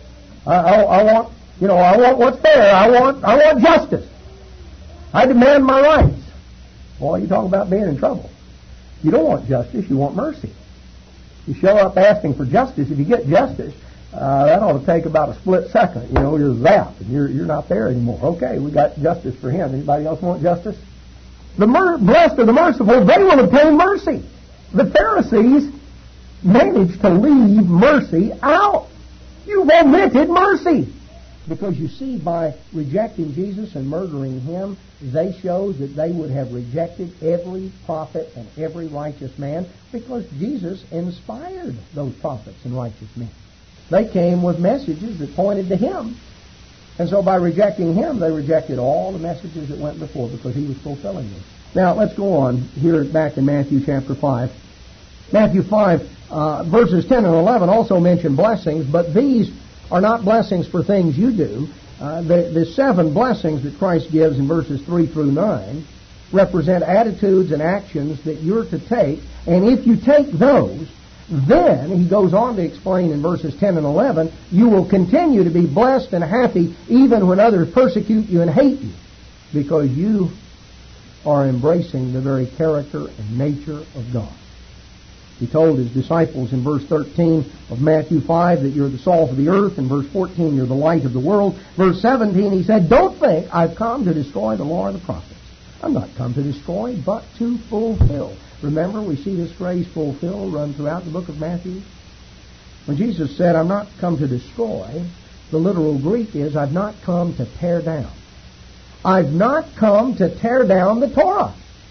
I want what's fair. I want justice. I demand my rights." Boy, you talk about being in trouble. You don't want justice. You want mercy. You show up asking for justice. If you get justice, that ought to take about a split second. You're zapped and you're not there anymore. Okay, we got justice for him. Anybody else want justice? Blessed are the merciful, they will obtain mercy. The Pharisees managed to leave mercy out. You've omitted mercy. Because you see, by rejecting Jesus and murdering him, they showed that they would have rejected every prophet and every righteous man, because Jesus inspired those prophets and righteous men. They came with messages that pointed to him. And so by rejecting him, they rejected all the messages that went before, because he was fulfilling them. Now, let's go on here back in Matthew chapter 5. Matthew 5, verses 10 and 11 also mention blessings, but these are not blessings for things you do. The 7 blessings that Christ gives in verses 3 through 9 represent attitudes and actions that you're to take, and if you take those, then, he goes on to explain in verses 10 and 11, you will continue to be blessed and happy even when others persecute you and hate you, because you are embracing the very character and nature of God. He told his disciples in verse 13 of Matthew 5 that you're the salt of the earth. In verse 14, you're the light of the world. Verse 17, he said, "Don't think I've come to destroy the law or the prophets. I'm not come to destroy, but to fulfill." Remember, we see this phrase "fulfill" run throughout the book of Matthew. When Jesus said, "I'm not come to destroy," the literal Greek is, "I've not come to tear down." I've not come to tear down the Torah.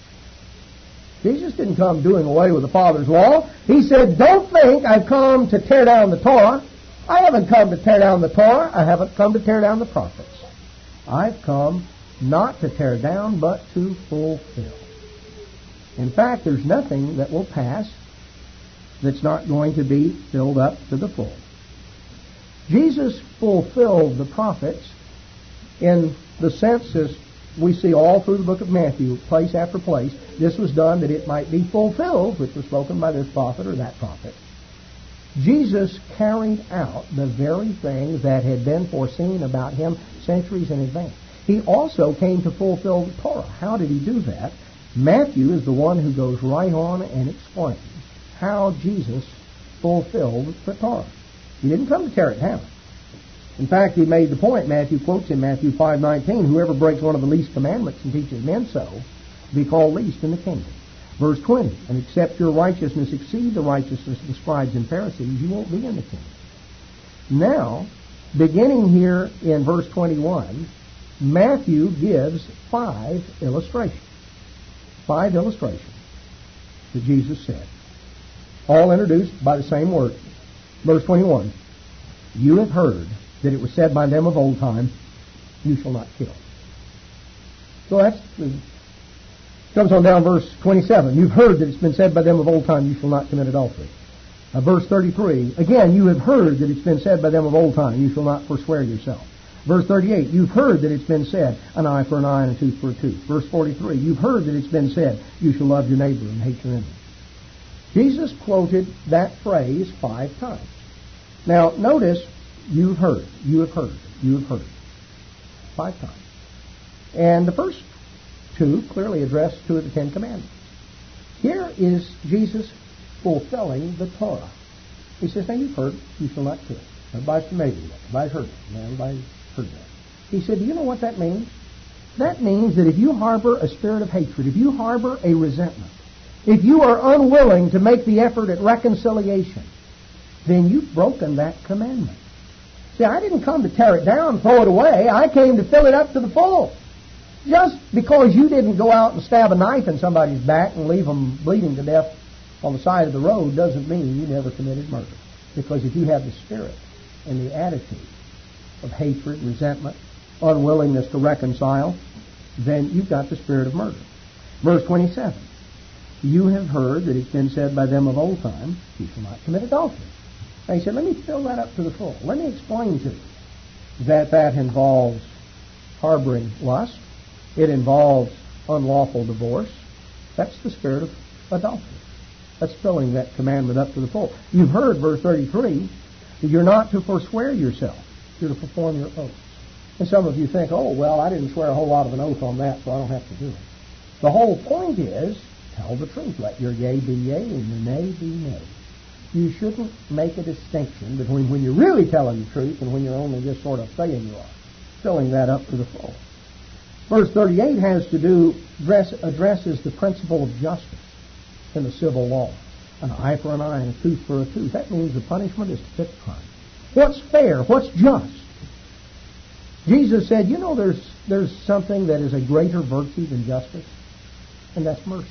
Jesus didn't come doing away with the Father's law. He said, "Don't think I've come to tear down the Torah. I haven't come to tear down the Torah. I haven't come to tear down the prophets. I've come not to tear down, but to fulfill." In fact, there's nothing that will pass that's not going to be filled up to the full. Jesus fulfilled the prophets in the sense as we see all through the book of Matthew, place after place. This was done that it might be fulfilled, which was spoken by this prophet or that prophet. Jesus carried out the very things that had been foreseen about him centuries in advance. He also came to fulfill the Torah. How did he do that? Matthew is the one who goes right on and explains how Jesus fulfilled the Torah. He didn't come to tear it down. In fact, he made the point, Matthew quotes in Matthew 5:19, "Whoever breaks one of the least commandments and teaches men so, be called least in the kingdom." Verse 20, "And except your righteousness exceed the righteousness of the scribes and Pharisees, you won't be in the kingdom." Now, beginning here in verse 21, Matthew gives 5 illustrations. 5 illustrations that Jesus said, all introduced by the same word. Verse 21, "You have heard that it was said by them of old time, you shall not kill." So that's the Comes on down verse 27. You've heard that it's been said by them of old time, you shall not commit adultery. Verse 33. Again, you have heard that it's been said by them of old time, you shall not forswear yourself. Verse 38. You've heard that it's been said, an eye for an eye and a tooth for a tooth. Verse 43. You've heard that it's been said, you shall love your neighbor and hate your enemy. Jesus quoted that phrase 5 times. Now, notice, you've heard, you have heard, you have heard. 5 times. And the first 2 clearly address 2 of the 10 commandments. Here is Jesus fulfilling the Torah. He says, now you've heard, you shall not kill. Everybody's familiar with that. Everybody's heard it. Everybody's heard that. He said, do you know what that means? That means that if you harbor a spirit of hatred, if you harbor a resentment, if you are unwilling to make the effort at reconciliation, then you've broken that commandment. See, I didn't come to tear it down, throw it away. I came to fill it up to the full. Just because you didn't go out and stab a knife in somebody's back and leave them bleeding to death on the side of the road doesn't mean you never committed murder. Because if you have the spirit and the attitude of hatred, resentment, unwillingness to reconcile, then you've got the spirit of murder. Verse 27. You have heard that it's been said by them of old time, you shall not commit adultery. And he said, let me fill that up to the full. Let me explain to you that involves harboring lust. It involves unlawful divorce. That's the spirit of adultery. That's filling that commandment up to the full. You've heard, verse 33, that you're not to forswear yourself. You're to perform your oaths. And some of you think, oh, well, I didn't swear a whole lot of an oath on that, so I don't have to do it. The whole point is, tell the truth. Let your yea be yea and your nay be nay. You shouldn't make a distinction between when you're really telling the truth and when you're only just sort of saying you are. Filling that up to the full. Verse 38 has to do, addresses the principle of justice in the civil law. An eye for an eye and a tooth for a tooth. That means the punishment is to fit the crime. What's fair? What's just? Jesus said, you know, there's something that is a greater virtue than justice, and that's mercy.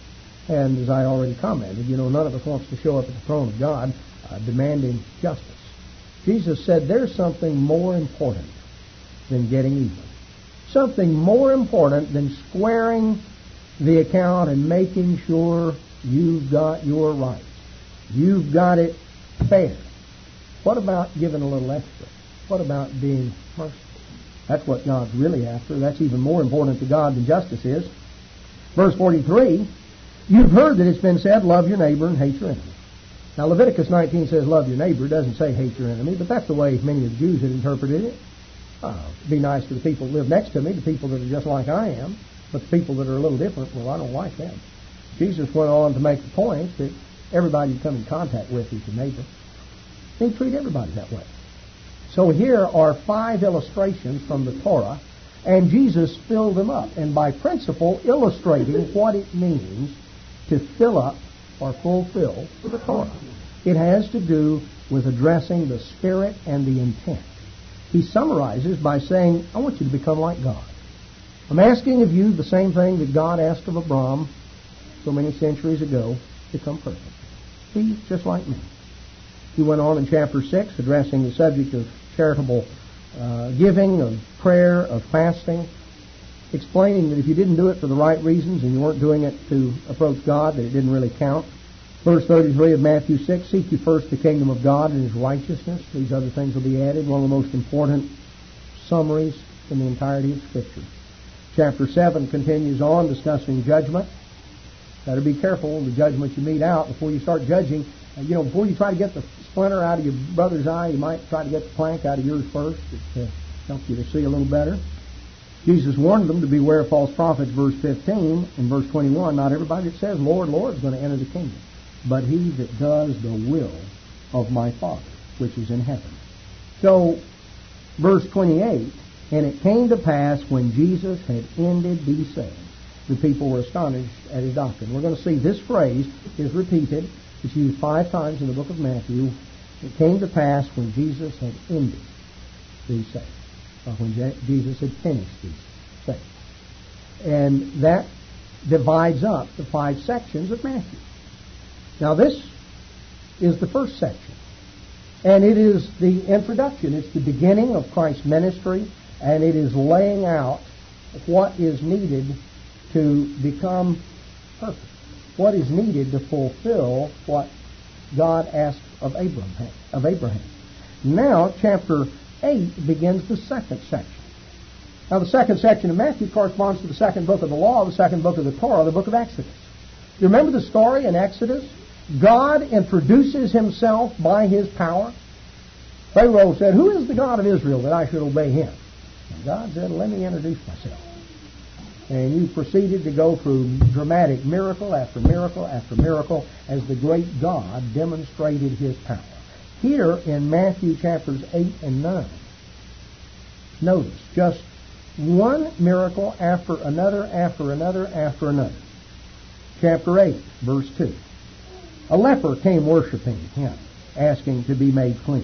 And as I already commented, you know, none of us wants to show up at the throne of God demanding justice. Jesus said there's something more important than getting even. Something more important than squaring the account and making sure you've got your rights. You've got it fair. What about giving a little extra? What about being merciful? That's what God's really after. That's even more important to God than justice is. Verse 43, you've heard that it's been said, love your neighbor and hate your enemy. Now, Leviticus 19 says, love your neighbor. It doesn't say hate your enemy, but that's the way many of the Jews had interpreted it. Be nice to the people who live next to me, the people that are just like I am, but the people that are a little different, well, I don't like them. Jesus went on to make the point that everybody you come in contact with is your neighbor. They treat everybody that way. So here are 5 illustrations from the Torah, and Jesus filled them up, and by principle illustrating what it means to fill up or fulfill the Torah. It has to do with addressing the spirit and the intent. He summarizes by saying, I want you to become like God. I'm asking of you the same thing that God asked of Abraham so many centuries ago, become perfect. Be just like me. He went on in chapter 6 addressing the subject of charitable giving, of prayer, of fasting, explaining that if you didn't do it for the right reasons and you weren't doing it to approach God, that it didn't really count. Verse 33 of Matthew 6, seek you first the kingdom of God and His righteousness. These other things will be added. One of the most important summaries in the entirety of Scripture. Chapter 7 continues on discussing judgment. Better be careful of the judgment you mete out before you start judging. Before you try to get the splinter out of your brother's eye, you might try to get the plank out of yours first to help you to see a little better. Jesus warned them to beware of false prophets, verse 15. In verse 21, not everybody that says, Lord, Lord, is going to enter the kingdom, but he that does the will of my Father, which is in heaven. So, verse 28, and it came to pass when Jesus had ended these sayings, the people were astonished at his doctrine. We're going to see this phrase is repeated. It's used 5 times in the book of Matthew. It came to pass when Jesus had ended these sayings, or when Jesus had finished these sayings. And that divides up the 5 sections of Matthew. Now this is the first section. And it is the introduction. It's the beginning of Christ's ministry, and it is laying out what is needed to become perfect. What is needed to fulfill what God asked of Abraham. Now, chapter 8 begins the second section. Now, the second section of Matthew corresponds to the second book of the law, the second book of the Torah, the book of Exodus. You remember the story in Exodus? God introduces himself by his power. Pharaoh said, "Who is the God of Israel that I should obey him?" And God said, "Let me introduce myself." And you proceeded to go through dramatic miracle after miracle after miracle as the great God demonstrated his power. Here in Matthew chapters 8 and 9, notice just one miracle after another, after another, after another. Chapter 8, verse 2. A leper came worshiping him, asking to be made clean.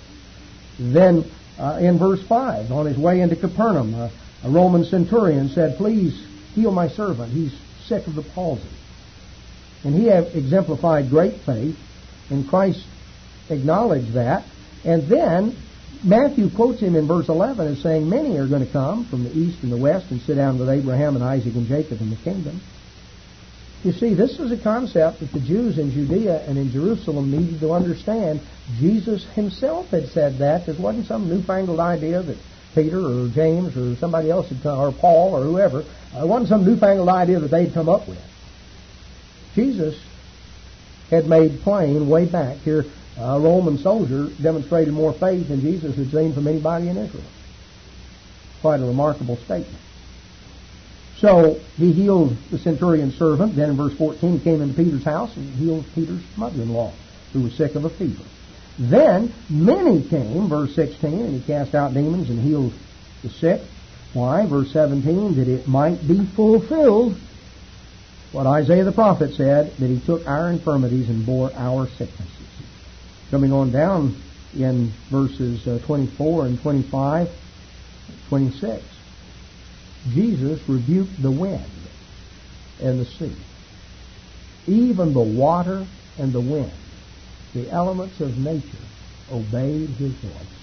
Then in verse 5, on his way into Capernaum, a Roman centurion said, "Please heal my servant. He's sick of the palsy." And he exemplified great faith, and Christ acknowledged that. And then Matthew quotes him in verse 11 as saying, "Many are going to come from the east and the west and sit down with Abraham and Isaac and Jacob in the kingdom." You see, this is a concept that the Jews in Judea and in Jerusalem needed to understand. Jesus himself had said that. This wasn't some newfangled idea that Peter or James or somebody else had come, or Paul or whoever. It wasn't some newfangled idea that they'd come up with. Jesus had made plain way back here. A Roman soldier demonstrated more faith than Jesus had seen from anybody in Israel. Quite a remarkable statement. So he healed the centurion's servant. Then in verse 14 he came into Peter's house and healed Peter's mother-in-law who was sick of a fever. Then many came, verse 16, and he cast out demons and healed the sick. Why? Verse 17, that it might be fulfilled what Isaiah the prophet said, that he took our infirmities and bore our sicknesses. Coming on down in verses 24 and 25, 26, Jesus rebuked the wind and the sea, even the water and the wind. The elements of nature obeyed his voice.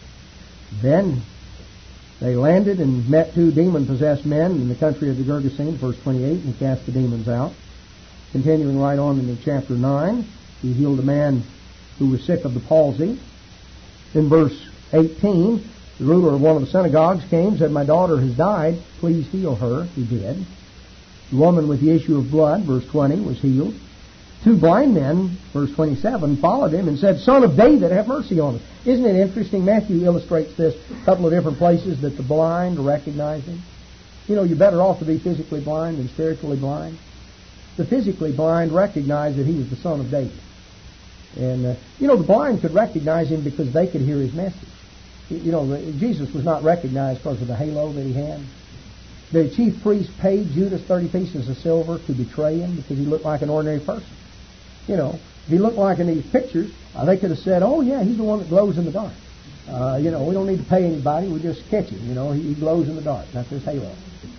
Then they landed and met two demon-possessed men in the country of the Gergesenes, verse 28, and cast the demons out. Continuing right on into chapter 9, he healed a man who was sick of the palsy. In verse 18, the ruler of one of the synagogues came and said, "My daughter has died. Please heal her." He did. The woman with the issue of blood, verse 20, was healed. Two blind men, verse 27, followed him and said, "Son of David, have mercy on us." Isn't it interesting? Matthew illustrates this a couple of different places, that the blind recognize him. You know, you're better off to be physically blind than spiritually blind. The physically blind recognized that he was the Son of David. And, the blind could recognize him because they could hear his message. Jesus was not recognized because of the halo that he had. The chief priest paid Judas 30 pieces of silver to betray him because he looked like an ordinary person. If he looked like in these pictures, they could have said, "Oh, yeah, he's the one that glows in the dark. We don't need to pay anybody. We just catch him. He glows in the dark. That's his halo."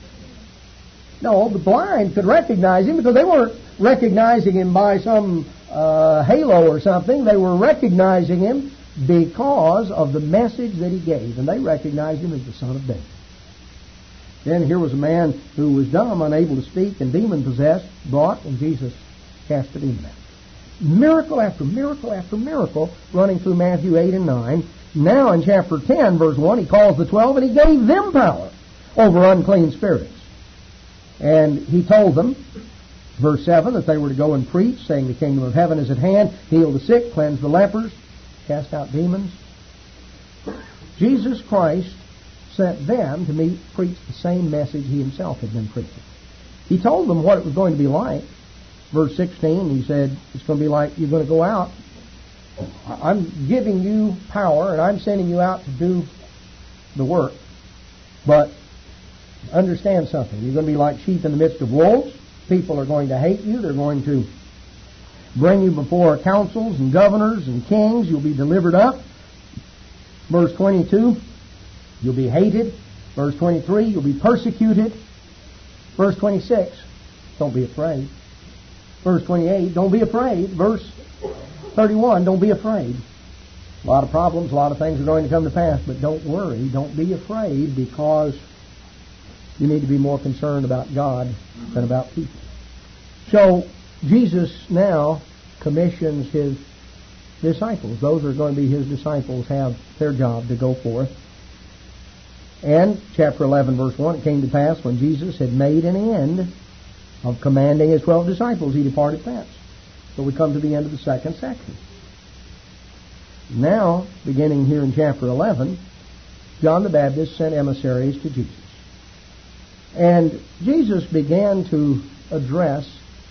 No, the blind could recognize him because they weren't recognizing him by some halo or something. They were recognizing him because of the message that he gave, and they recognized him as the Son of David. Then here was a man who was dumb, unable to speak, and demon-possessed, brought, and Jesus cast the demon out. Miracle after miracle after miracle running through Matthew 8 and 9. Now in chapter 10, verse 1, he calls the 12, and he gave them power over unclean spirits. And he told them, verse 7, that they were to go and preach, saying the kingdom of heaven is at hand, heal the sick, cleanse the lepers, cast out demons. Jesus Christ sent them to preach the same message he himself had been preaching. He told them what it was going to be like. Verse 16, he said, it's going to be like you're going to go out. I'm giving you power, and I'm sending you out to do the work. But understand something. You're going to be like sheep in the midst of wolves. People are going to hate you. They're going to bring you before councils and governors and kings. You'll be delivered up. Verse 22, you'll be hated. Verse 23, you'll be persecuted. Verse 26, don't be afraid. Verse 28, don't be afraid. Verse 31, don't be afraid. A lot of problems, a lot of things are going to come to pass, but don't worry, don't be afraid, because You need to be more concerned about God than about people. So Jesus now commissions His disciples. Those are going to be His disciples, have their job to go forth. And chapter 11, verse 1, it came to pass when Jesus had made an end of commanding His 12 disciples, He departed thence. So we come to the end of the second section. Now, beginning here in chapter 11, John the Baptist sent emissaries to Jesus. And Jesus began to address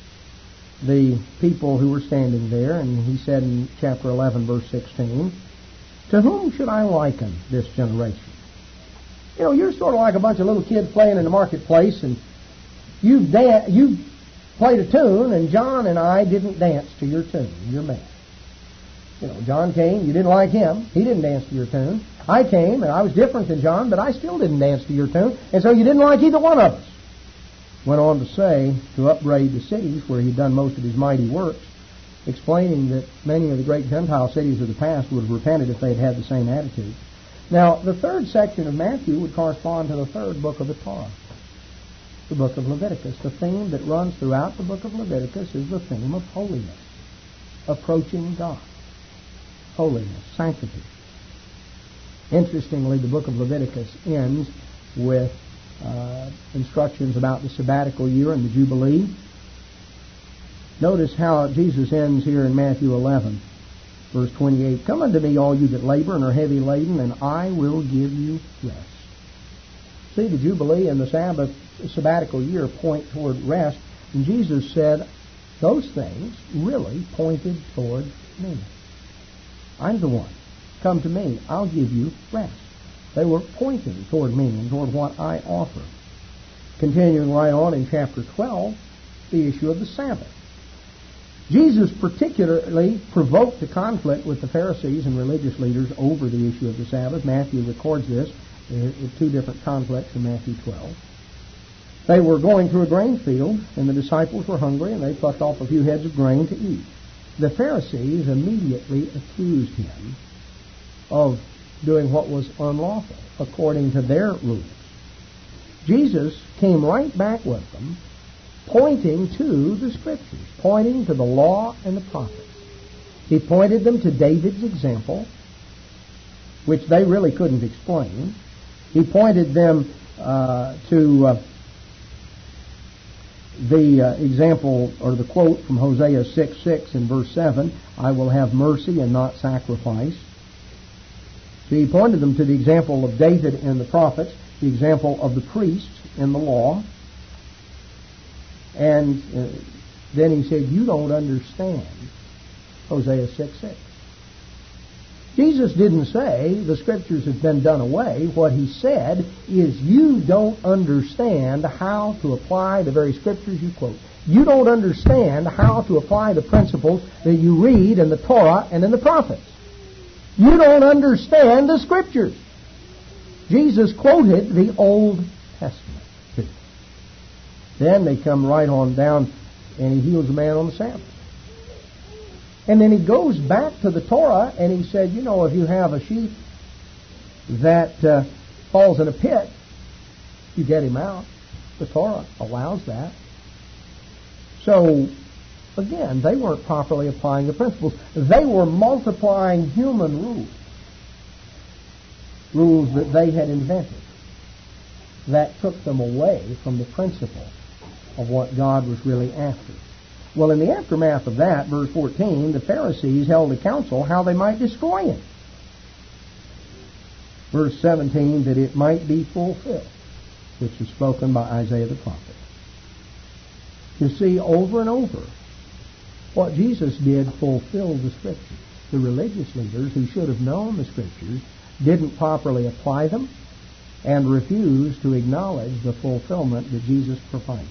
the people who were standing there, and He said in chapter 11, verse 16, "To whom should I liken this generation?" You know, you're sort of like a bunch of little kids playing in the marketplace, and you played a tune, and John and I didn't dance to your tune. You're mad. You know, John came, you didn't like him. He didn't dance to your tune. I came, and I was different than John, but I still didn't dance to your tune, and so you didn't like either one of us. Went on to say, to upbraid the cities where He'd done most of His mighty works, explaining that many of the great Gentile cities of the past would have repented if they'd had the same attitude. Now, the third section of Matthew would correspond to the third book of the Torah, the book of Leviticus. The theme that runs throughout the book of Leviticus is the theme of holiness, approaching God, holiness, sanctity. Interestingly, the book of Leviticus ends with instructions about the sabbatical year and the Jubilee. Notice how Jesus ends here in Matthew 11. Verse 28, "Come unto me, all you that labor and are heavy laden, and I will give you rest." See, the Jubilee and the sabbatical year point toward rest, and Jesus said those things really pointed toward me. I'm the one. Come to me, I'll give you rest. They were pointing toward me and toward what I offer. Continuing right on in chapter 12, the issue of the Sabbath. Jesus particularly provoked the conflict with the Pharisees and religious leaders over the issue of the Sabbath. Matthew records this in two different conflicts in Matthew 12. They were going through a grain field, and the disciples were hungry, and they plucked off a few heads of grain to eat. The Pharisees immediately accused Him of doing what was unlawful according to their rules. Jesus came right back with them, pointing to the Scriptures, pointing to the law and the prophets. He pointed them to David's example, which they really couldn't explain. He pointed them to the example, or the quote from Hosea 6:6 in verse 7, "I will have mercy and not sacrifice." So he pointed them to the example of David and the prophets, the example of the priests in the law. And then he said, "You don't understand." Hosea 6:6. Jesus didn't say the Scriptures have been done away. What He said is, you don't understand how to apply the very Scriptures you quote. You don't understand how to apply the principles that you read in the Torah and in the prophets. You don't understand the Scriptures. Jesus quoted the Old Testament. Then they come right on down, and He heals a man on the Sabbath. And then He goes back to the Torah, and He said, you know, if you have a sheep that falls in a pit, you get him out. The Torah allows that. So, again, they weren't properly applying the principles. They were multiplying human rules that they had invented, that took them away from the principle of what God was really after. Well, in the aftermath of that, verse 14, the Pharisees held a council how they might destroy Him. Verse 17, that it might be fulfilled, which is spoken by Isaiah the prophet. You see, over and over, what Jesus did fulfilled the Scriptures. The religious leaders who should have known the Scriptures didn't properly apply them and refused to acknowledge the fulfillment that Jesus provided.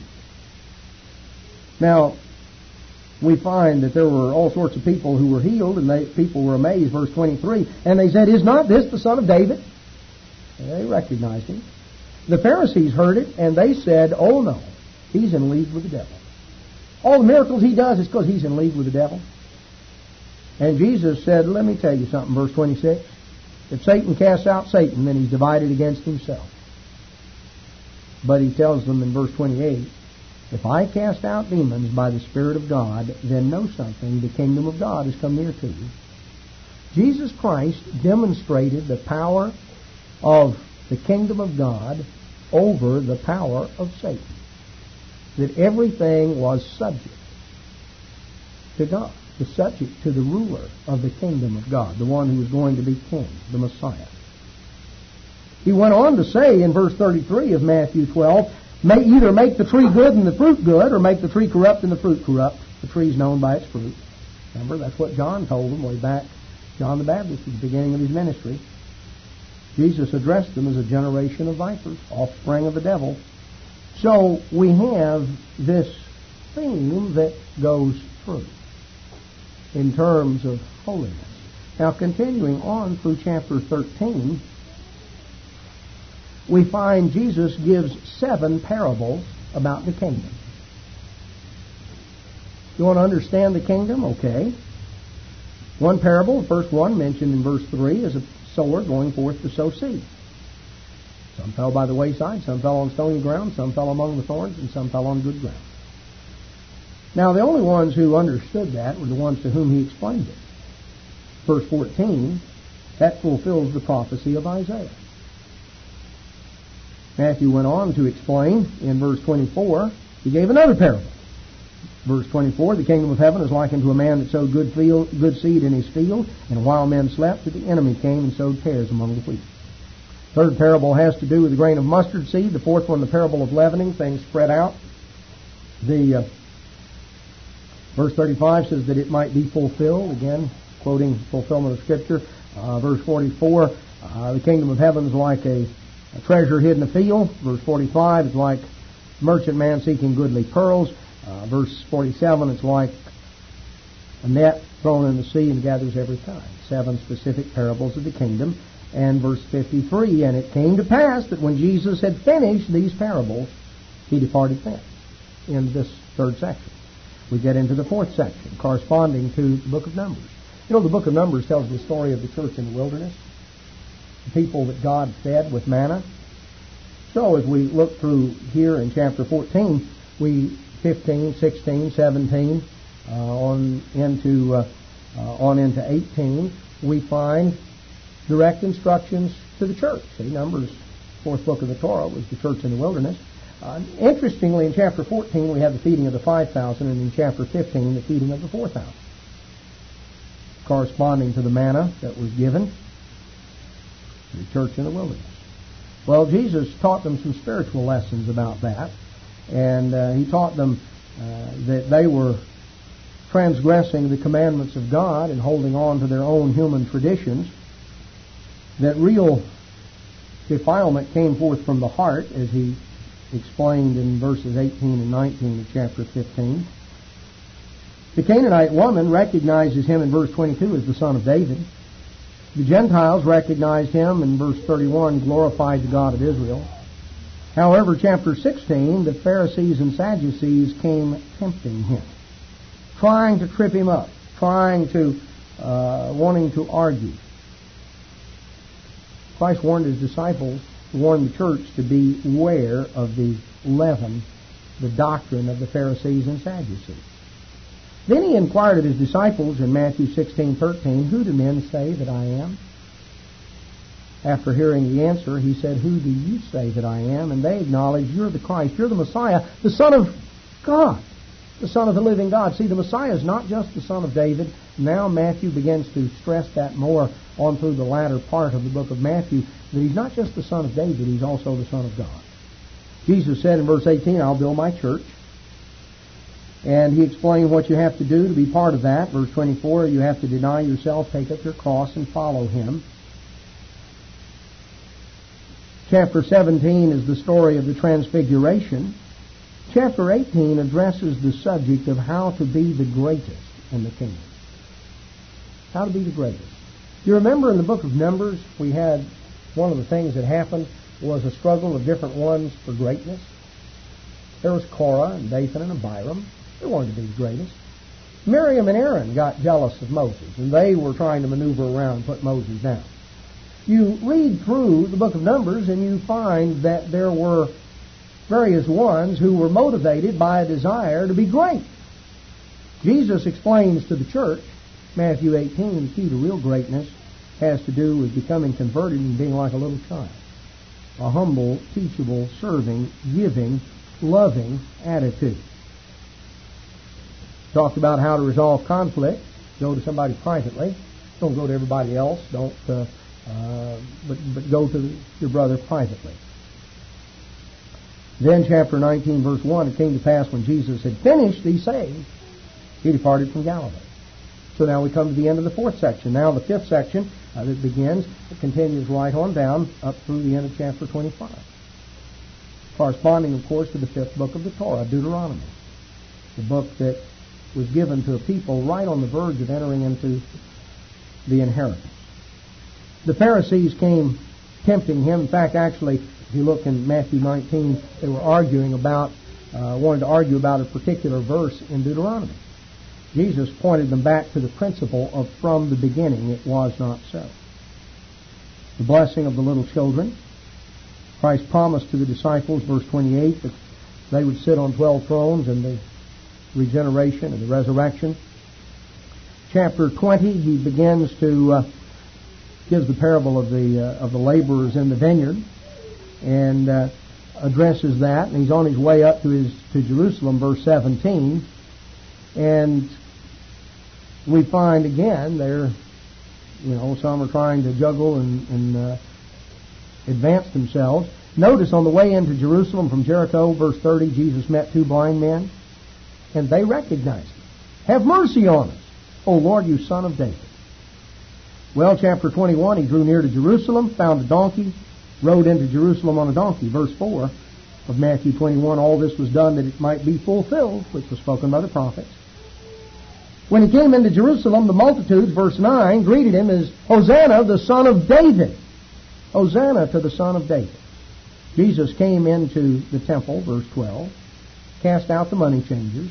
Now, we find that there were all sorts of people who were healed, and people were amazed, verse 23, and they said, "Is not this the son of David?" And they recognized Him. The Pharisees heard it, and they said, "Oh no, He's in league with the devil. All the miracles He does is because He's in league with the devil." And Jesus said, let me tell you something, verse 26. If Satan casts out Satan, then he's divided against himself. But he tells them in verse 28, if I cast out demons by the Spirit of God, then know something, the kingdom of God has come near to you. Jesus Christ demonstrated the power of the kingdom of God over the power of Satan. That everything was subject to God, was subject to the ruler of the kingdom of God, the one who was going to be king, the Messiah. He went on to say in verse 33 of Matthew 12, either make the tree good and the fruit good, or make the tree corrupt and the fruit corrupt. The tree is known by its fruit. Remember, that's what John told them way back, John the Baptist, at the beginning of his ministry. Jesus addressed them as a generation of vipers, offspring of the devil. So we have this theme that goes through in terms of holiness. Now, continuing on through chapter 13, we find Jesus gives 7 parables about the kingdom. You want to understand the kingdom? Okay. One parable, the first one mentioned in verse 3, is a sower going forth to sow seed. Some fell by the wayside, some fell on stony ground, some fell among the thorns, and some fell on good ground. Now, the only ones who understood that were the ones to whom he explained it. Verse 14, that fulfills the prophecy of Isaiah. Matthew went on to explain in verse 24, he gave another parable. Verse 24, the kingdom of heaven is likened to a man that sowed good seed in his field, and while men slept, the enemy came and sowed tares among the wheat. Third parable has to do with the grain of mustard seed. The fourth one, the parable of leavening, things spread out. The verse 35 says that it might be fulfilled, again, quoting fulfillment of Scripture. Verse 44, the kingdom of heaven is like a treasure hid in a field. Verse 45 is like a merchant man seeking goodly pearls. Verse 47, it's like a net thrown in the sea and gathers every kind. 7 specific parables of the kingdom. And verse 53, and it came to pass that when Jesus had finished these parables, he departed thence. In this third section, we get into the fourth section, corresponding to the book of Numbers. You know, the book of Numbers tells the story of the church in the wilderness, the people that God fed with manna. So as we look through here in chapter 14, 15, 16, 17, on into 18, we find direct instructions to the church. See, Numbers, fourth book of the Torah, was the church in the wilderness. Interestingly, in chapter 14, we have the feeding of the 5,000, and in chapter 15, the feeding of the 4,000, corresponding to the manna that was given to the church in the wilderness. Well, Jesus taught them some spiritual lessons about that, and he taught them that they were transgressing the commandments of God and holding on to their own human traditions, that real defilement came forth from the heart, as he explained in verses 18 and 19 of chapter 15. The Canaanite woman recognizes him in verse 22 as the son of David. The Gentiles recognized him in verse 31, glorified the God of Israel. However, chapter 16, the Pharisees and Sadducees came tempting him, trying to trip him up, wanting to argue. Christ warned his disciples, warned the church to beware of the leaven, the doctrine of the Pharisees and Sadducees. Then he inquired of his disciples in Matthew 16:13, who do men say that I am? After hearing the answer, he said, who do you say that I am? And they acknowledged, you're the Christ, you're the Messiah, the Son of God, the Son of the living God. See, the Messiah is not just the Son of David. Now Matthew begins to stress that more on through the latter part of the book of Matthew, that he's not just the Son of David, he's also the Son of God. Jesus said in verse 18, I'll build my church. And he explained what you have to do to be part of that. Verse 24, you have to deny yourself, take up your cross, and follow him. Chapter 17 is the story of the Transfiguration. Chapter 18 addresses the subject of how to be the greatest in the kingdom. How to be the greatest. You remember in the book of Numbers, we had one of the things that happened was a struggle of different ones for greatness. There was Korah and Dathan and Abiram. They wanted to be the greatest. Miriam and Aaron got jealous of Moses, and they were trying to maneuver around and put Moses down. You read through the book of Numbers, and you find that there were various ones who were motivated by a desire to be great. Jesus explains to the church, Matthew 18, the key to real greatness has to do with becoming converted and being like a little child. A humble, teachable, serving, giving, loving attitude. Talked about how to resolve conflict. Go to somebody privately. Don't go to everybody else. Don't, but go to your brother privately. Then chapter 19, verse 1, it came to pass when Jesus had finished these sayings, he departed from Galilee. So now we come to the end of the fourth section. Now the fifth section that begins, it continues right on down up through the end of chapter 25. Corresponding, of course, to the fifth book of the Torah, Deuteronomy. The book that was given to a people right on the verge of entering into the inheritance. The Pharisees came tempting him. In fact, actually, if you look in Matthew 19, they were arguing about, wanted to argue about a particular verse in Deuteronomy. Jesus pointed them back to the principle of from the beginning it was not so. The blessing of the little children. Christ promised to the disciples, verse 28, that they would sit on 12 thrones in the regeneration and the resurrection. Chapter 20, he begins to gives the parable of the laborers in the vineyard and addresses that. And he's on his way up to Jerusalem, verse 17. And we find again there, some are trying to juggle and advance themselves. Notice on the way into Jerusalem from Jericho, verse 30, Jesus met two blind men, and they recognized him. Have mercy on us, O Lord, you Son of David. Well, chapter 21, he drew near to Jerusalem, found a donkey, rode into Jerusalem on a donkey. Verse 4 of Matthew 21, all this was done that it might be fulfilled, which was spoken by the prophets. When he came into Jerusalem, the multitudes, verse 9, greeted him as Hosanna, the Son of David. Hosanna to the Son of David. Jesus came into the temple, verse 12, cast out the money changers.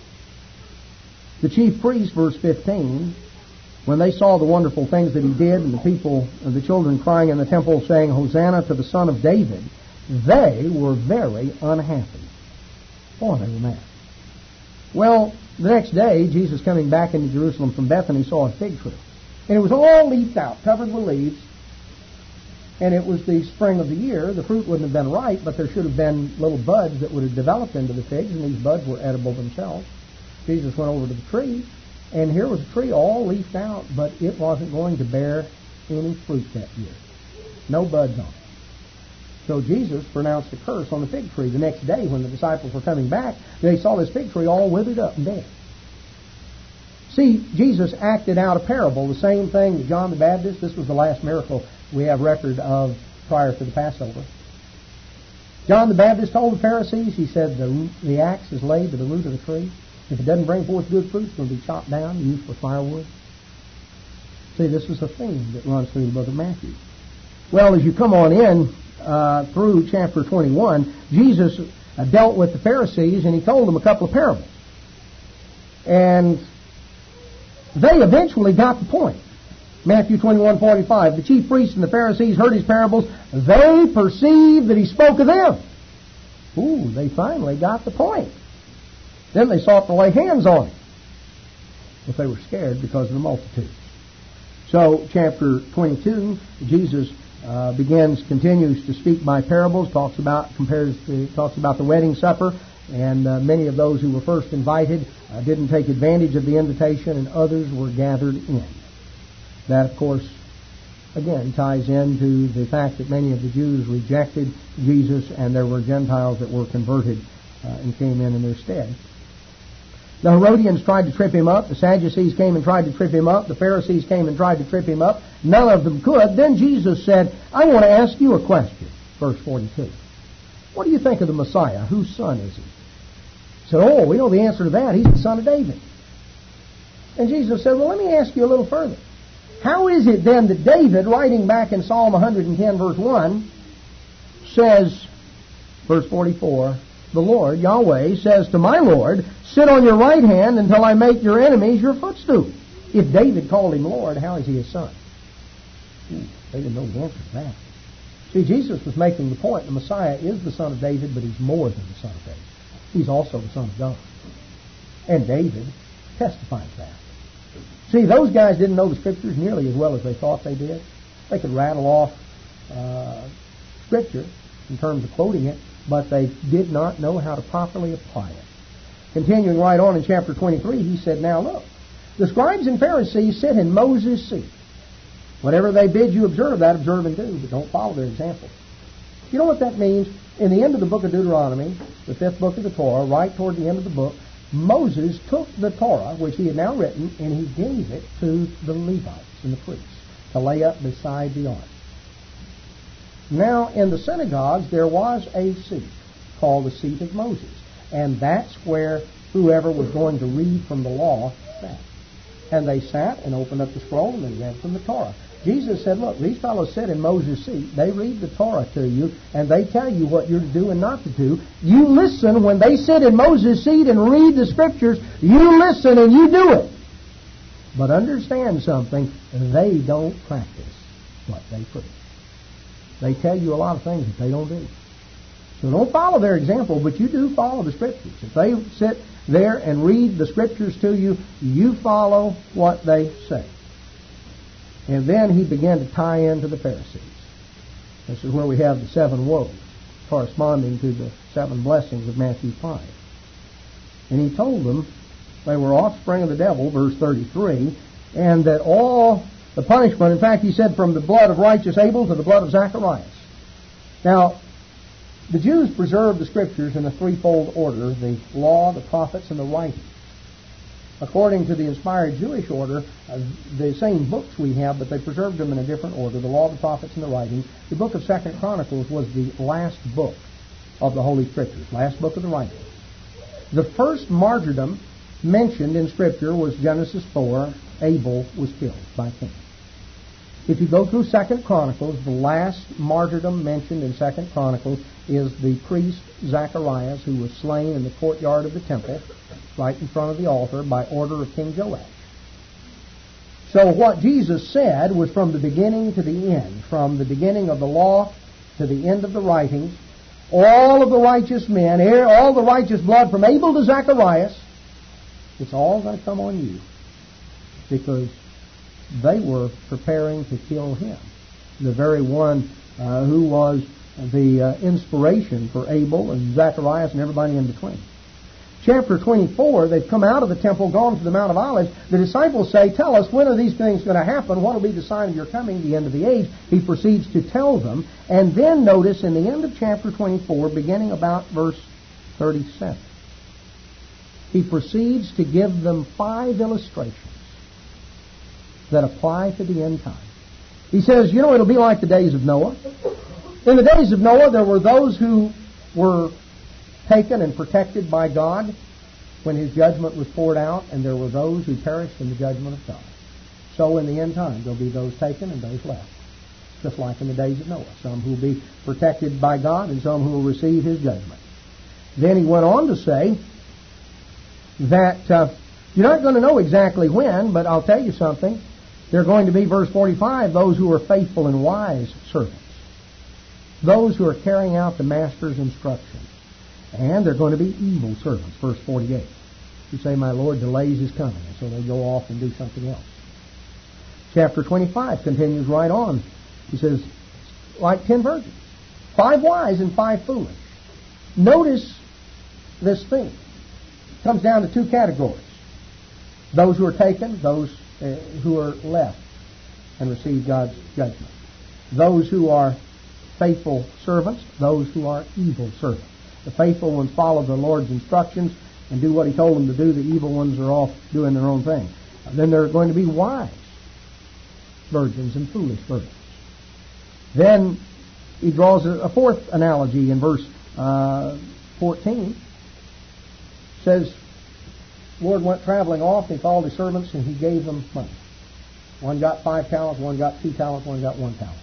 The chief priests, verse 15, when they saw the wonderful things that he did and the people, and the children crying in the temple saying, Hosanna to the Son of David, they were very unhappy. Boy, they were mad. Well, the next day, Jesus coming back into Jerusalem from Bethany saw a fig tree. And it was all leafed out, covered with leaves. And it was the spring of the year. The fruit wouldn't have been ripe, but there should have been little buds that would have developed into the figs, and these buds were edible themselves. Jesus went over to the tree, and here was a tree all leafed out, but it wasn't going to bear any fruit that year. No buds on it. So Jesus pronounced a curse on the fig tree. The next day, when the disciples were coming back, they saw this fig tree all withered up and dead. See, Jesus acted out a parable, the same thing that John the Baptist, this was the last miracle we have record of prior to the Passover. John the Baptist told the Pharisees, he said, the axe is laid to the root of the tree. If it doesn't bring forth good fruit, it's going to be chopped down, used for firewood. See, this is a theme that runs through the book of Matthew. Well, as you come on in through chapter 21, Jesus dealt with the Pharisees, and he told them a couple of parables. And they eventually got the point. Matthew 21:45, the chief priests and the Pharisees heard his parables. They perceived that he spoke of them. Ooh, they finally got the point. Then they sought to lay hands on him. But they were scared because of the multitude. So, chapter 22, Jesus continues to speak by parables, talks about the wedding supper, and many of those who were first invited didn't take advantage of the invitation, and others were gathered in. That, of course, again, ties into the fact that many of the Jews rejected Jesus, and there were Gentiles that were converted and came in their stead. The Herodians tried to trip him up. The Sadducees came and tried to trip him up. The Pharisees came and tried to trip him up. None of them could. Then Jesus said, I want to ask you a question. Verse 42. What do you think of the Messiah? Whose son is he? He said, we know the answer to that. He's the son of David. And Jesus said, well, let me ask you a little further. How is it then that David, writing back in Psalm 110, verse 1, says, verse 44, the Lord, Yahweh, says to my Lord, sit on your right hand until I make your enemies your footstool. If David called him Lord, how is he his son? They didn't know the answer to that. See, Jesus was making the point the Messiah is the Son of David, but He's more than the Son of David. He's also the Son of God. And David testifies that. See, those guys didn't know the Scriptures nearly as well as they thought they did. They could rattle off Scripture in terms of quoting it, but they did not know how to properly apply it. Continuing right on in chapter 23, he said, now look, the scribes and Pharisees sit in Moses' seat. Whatever they bid you observe, that observe and do, but don't follow their example. You know what that means? In the end of the book of Deuteronomy, the 5th book of the Torah, right toward the end of the book, Moses took the Torah, which he had now written, and he gave it to the Levites and the priests to lay up beside the ark. Now, in the synagogues, there was a seat called the seat of Moses, and that's where whoever was going to read from the law sat. And they sat and opened up the scroll and they read from the Torah. Jesus said, look, these fellows sit in Moses' seat. They read the Torah to you, and they tell you what you're to do and not to do. You listen when they sit in Moses' seat and read the Scriptures. You listen and you do it. But understand something, they don't practice what they preach. They tell you a lot of things that they don't do. So don't follow their example, but you do follow the Scriptures. If they sit there and read the Scriptures to you, you follow what they say. And then he began to tie into the Pharisees. This is where we have the 7 woes, corresponding to the 7 blessings of Matthew 5. And he told them they were offspring of the devil, verse 33, and that all the punishment, in fact, he said, from the blood of righteous Abel to the blood of Zacharias. Now, the Jews preserved the Scriptures in a threefold order: the law, the prophets, and the writings. According to the inspired Jewish order, the same books we have, but they preserved them in a different order: the law, the prophets, and the writings. The book of 2 Chronicles was the last book of the Holy Scriptures, last book of the writings. The first martyrdom mentioned in Scripture was Genesis 4. Abel was killed by Cain. If you go through 2 Chronicles, the last martyrdom mentioned in 2 Chronicles is the priest Zacharias, who was slain in the courtyard of the temple, right in front of the altar, by order of King Joash. So what Jesus said was from the beginning to the end, from the beginning of the law to the end of the writings, all of the righteous men, all the righteous blood from Abel to Zacharias, it's all going to come on you, because they were preparing to kill him, the very one who was the inspiration for Abel and Zacharias and everybody in between. Chapter 24, they've come out of the temple, gone to the Mount of Olives. The disciples say, tell us, when are these things going to happen? What will be the sign of your coming, the end of the age? He proceeds to tell them. And then notice in the end of chapter 24, beginning about verse 37, he proceeds to give them 5 illustrations that apply to the end time. He says, it'll be like the days of Noah. In the days of Noah, there were those who were taken and protected by God when His judgment was poured out, and there were those who perished in the judgment of God. So in the end time, there'll be those taken and those left, just like in the days of Noah. Some who will be protected by God and some who will receive His judgment. Then he went on to say that you're not going to know exactly when, but I'll tell you something. They're going to be, verse 45, those who are faithful and wise servants, those who are carrying out the master's instructions. And they're going to be evil servants, verse 48, who say, my Lord delays His coming, and so they go off and do something else. Chapter 25 continues right on. He says, like 10 virgins, 5 wise and 5 foolish. Notice this thing. It comes down to 2 categories. Those who are taken, those who are left and receive God's judgment. Those who are faithful servants, those who are evil servants. The faithful ones follow the Lord's instructions and do what He told them to do. The evil ones are off doing their own thing. Then there are going to be wise virgins and foolish virgins. Then he draws a 4th analogy in verse 14. It says, the Lord went traveling off, and He called His servants, and He gave them money. One got 5 talents, one got 2 talents, one got 1 talent.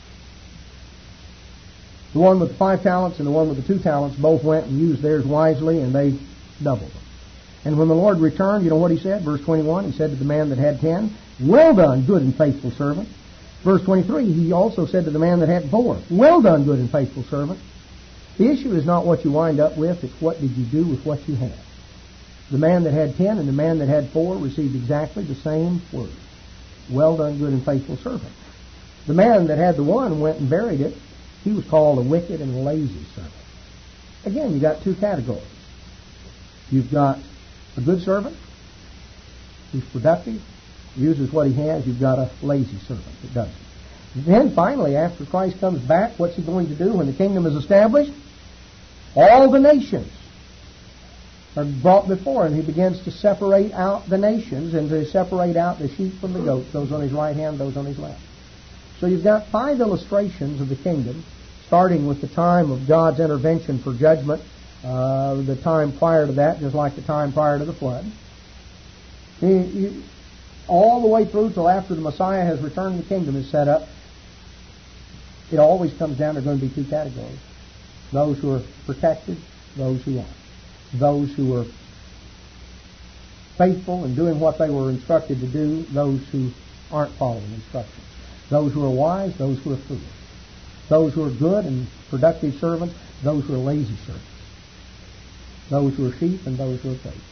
The one with the 5 talents and the one with the 2 talents both went and used theirs wisely, and they doubled them. And when the Lord returned, you know what He said? Verse 21, He said to the man that had 10, well done, good and faithful servant. Verse 23, he also said to the man that had 4, well done, good and faithful servant. The issue is not what you wind up with, it's what did you do with what you had. The man that had 10 and the man that had 4 received exactly the same word. Well done, good and faithful servant. The man that had the 1 went and buried it. He was called a wicked and lazy servant. Again, you got 2 categories. You've got a good servant who's productive, uses what he has. You've got a lazy servant that doesn't. Then finally, after Christ comes back, what's he going to do when the kingdom is established? All the nations are brought before him. He begins to separate out the nations and to separate out the sheep from the goats, those on his right hand, those on his left. So you've got 5 illustrations of the kingdom, starting with the time of God's intervention for judgment, the time prior to that, just like the time prior to the flood. All the way through till after the Messiah has returned, the kingdom is set up. It always comes down to going to be 2 categories. Those who are protected, those who aren't. Those who are faithful and doing what they were instructed to do, those who aren't following instructions. Those who are wise, those who are foolish. Those who are good and productive servants, those who are lazy servants. Those who are sheep and those who are goats.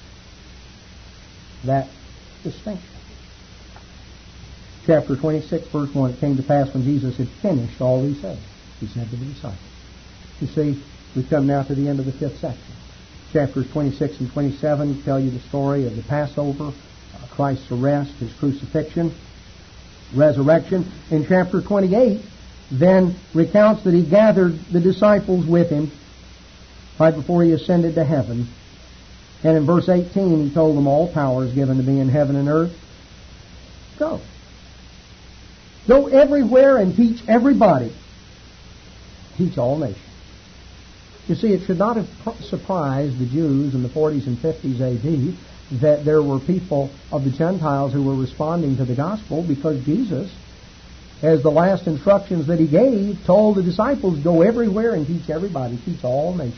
That distinction. Chapter 26, verse 1, it came to pass when Jesus had finished all he said. He said to the disciples. You see, we've come now to the end of the 5th section. Chapters 26 and 27 tell you the story of the Passover, Christ's arrest, his crucifixion, resurrection. In chapter 28, then recounts that he gathered the disciples with him right before he ascended to heaven. And in verse 18, he told them, all power is given to me in heaven and earth. Go. Go everywhere and teach everybody. Teach all nations. You see, it should not have surprised the Jews in the 40s and 50s A.D. that there were people of the Gentiles who were responding to the gospel, because Jesus, as the last instructions that he gave, told the disciples, go everywhere and teach everybody. Teach all nations.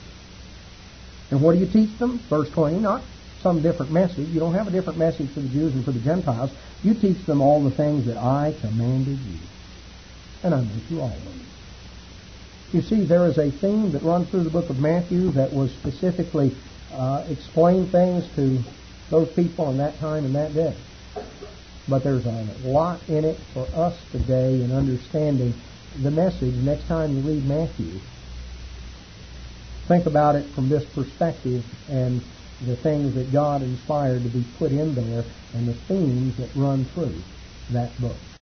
And what do you teach them? Verse 20, not some different message. You don't have a different message for the Jews and for the Gentiles. You teach them all the things that I commanded you. And I make you always. You see, there is a theme that runs through the book of Matthew that was specifically explain things to those people in that time and that day. But there's a lot in it for us today in understanding the message. Next time you read Matthew, think about it from this perspective and the things that God inspired to be put in there and the themes that run through that book.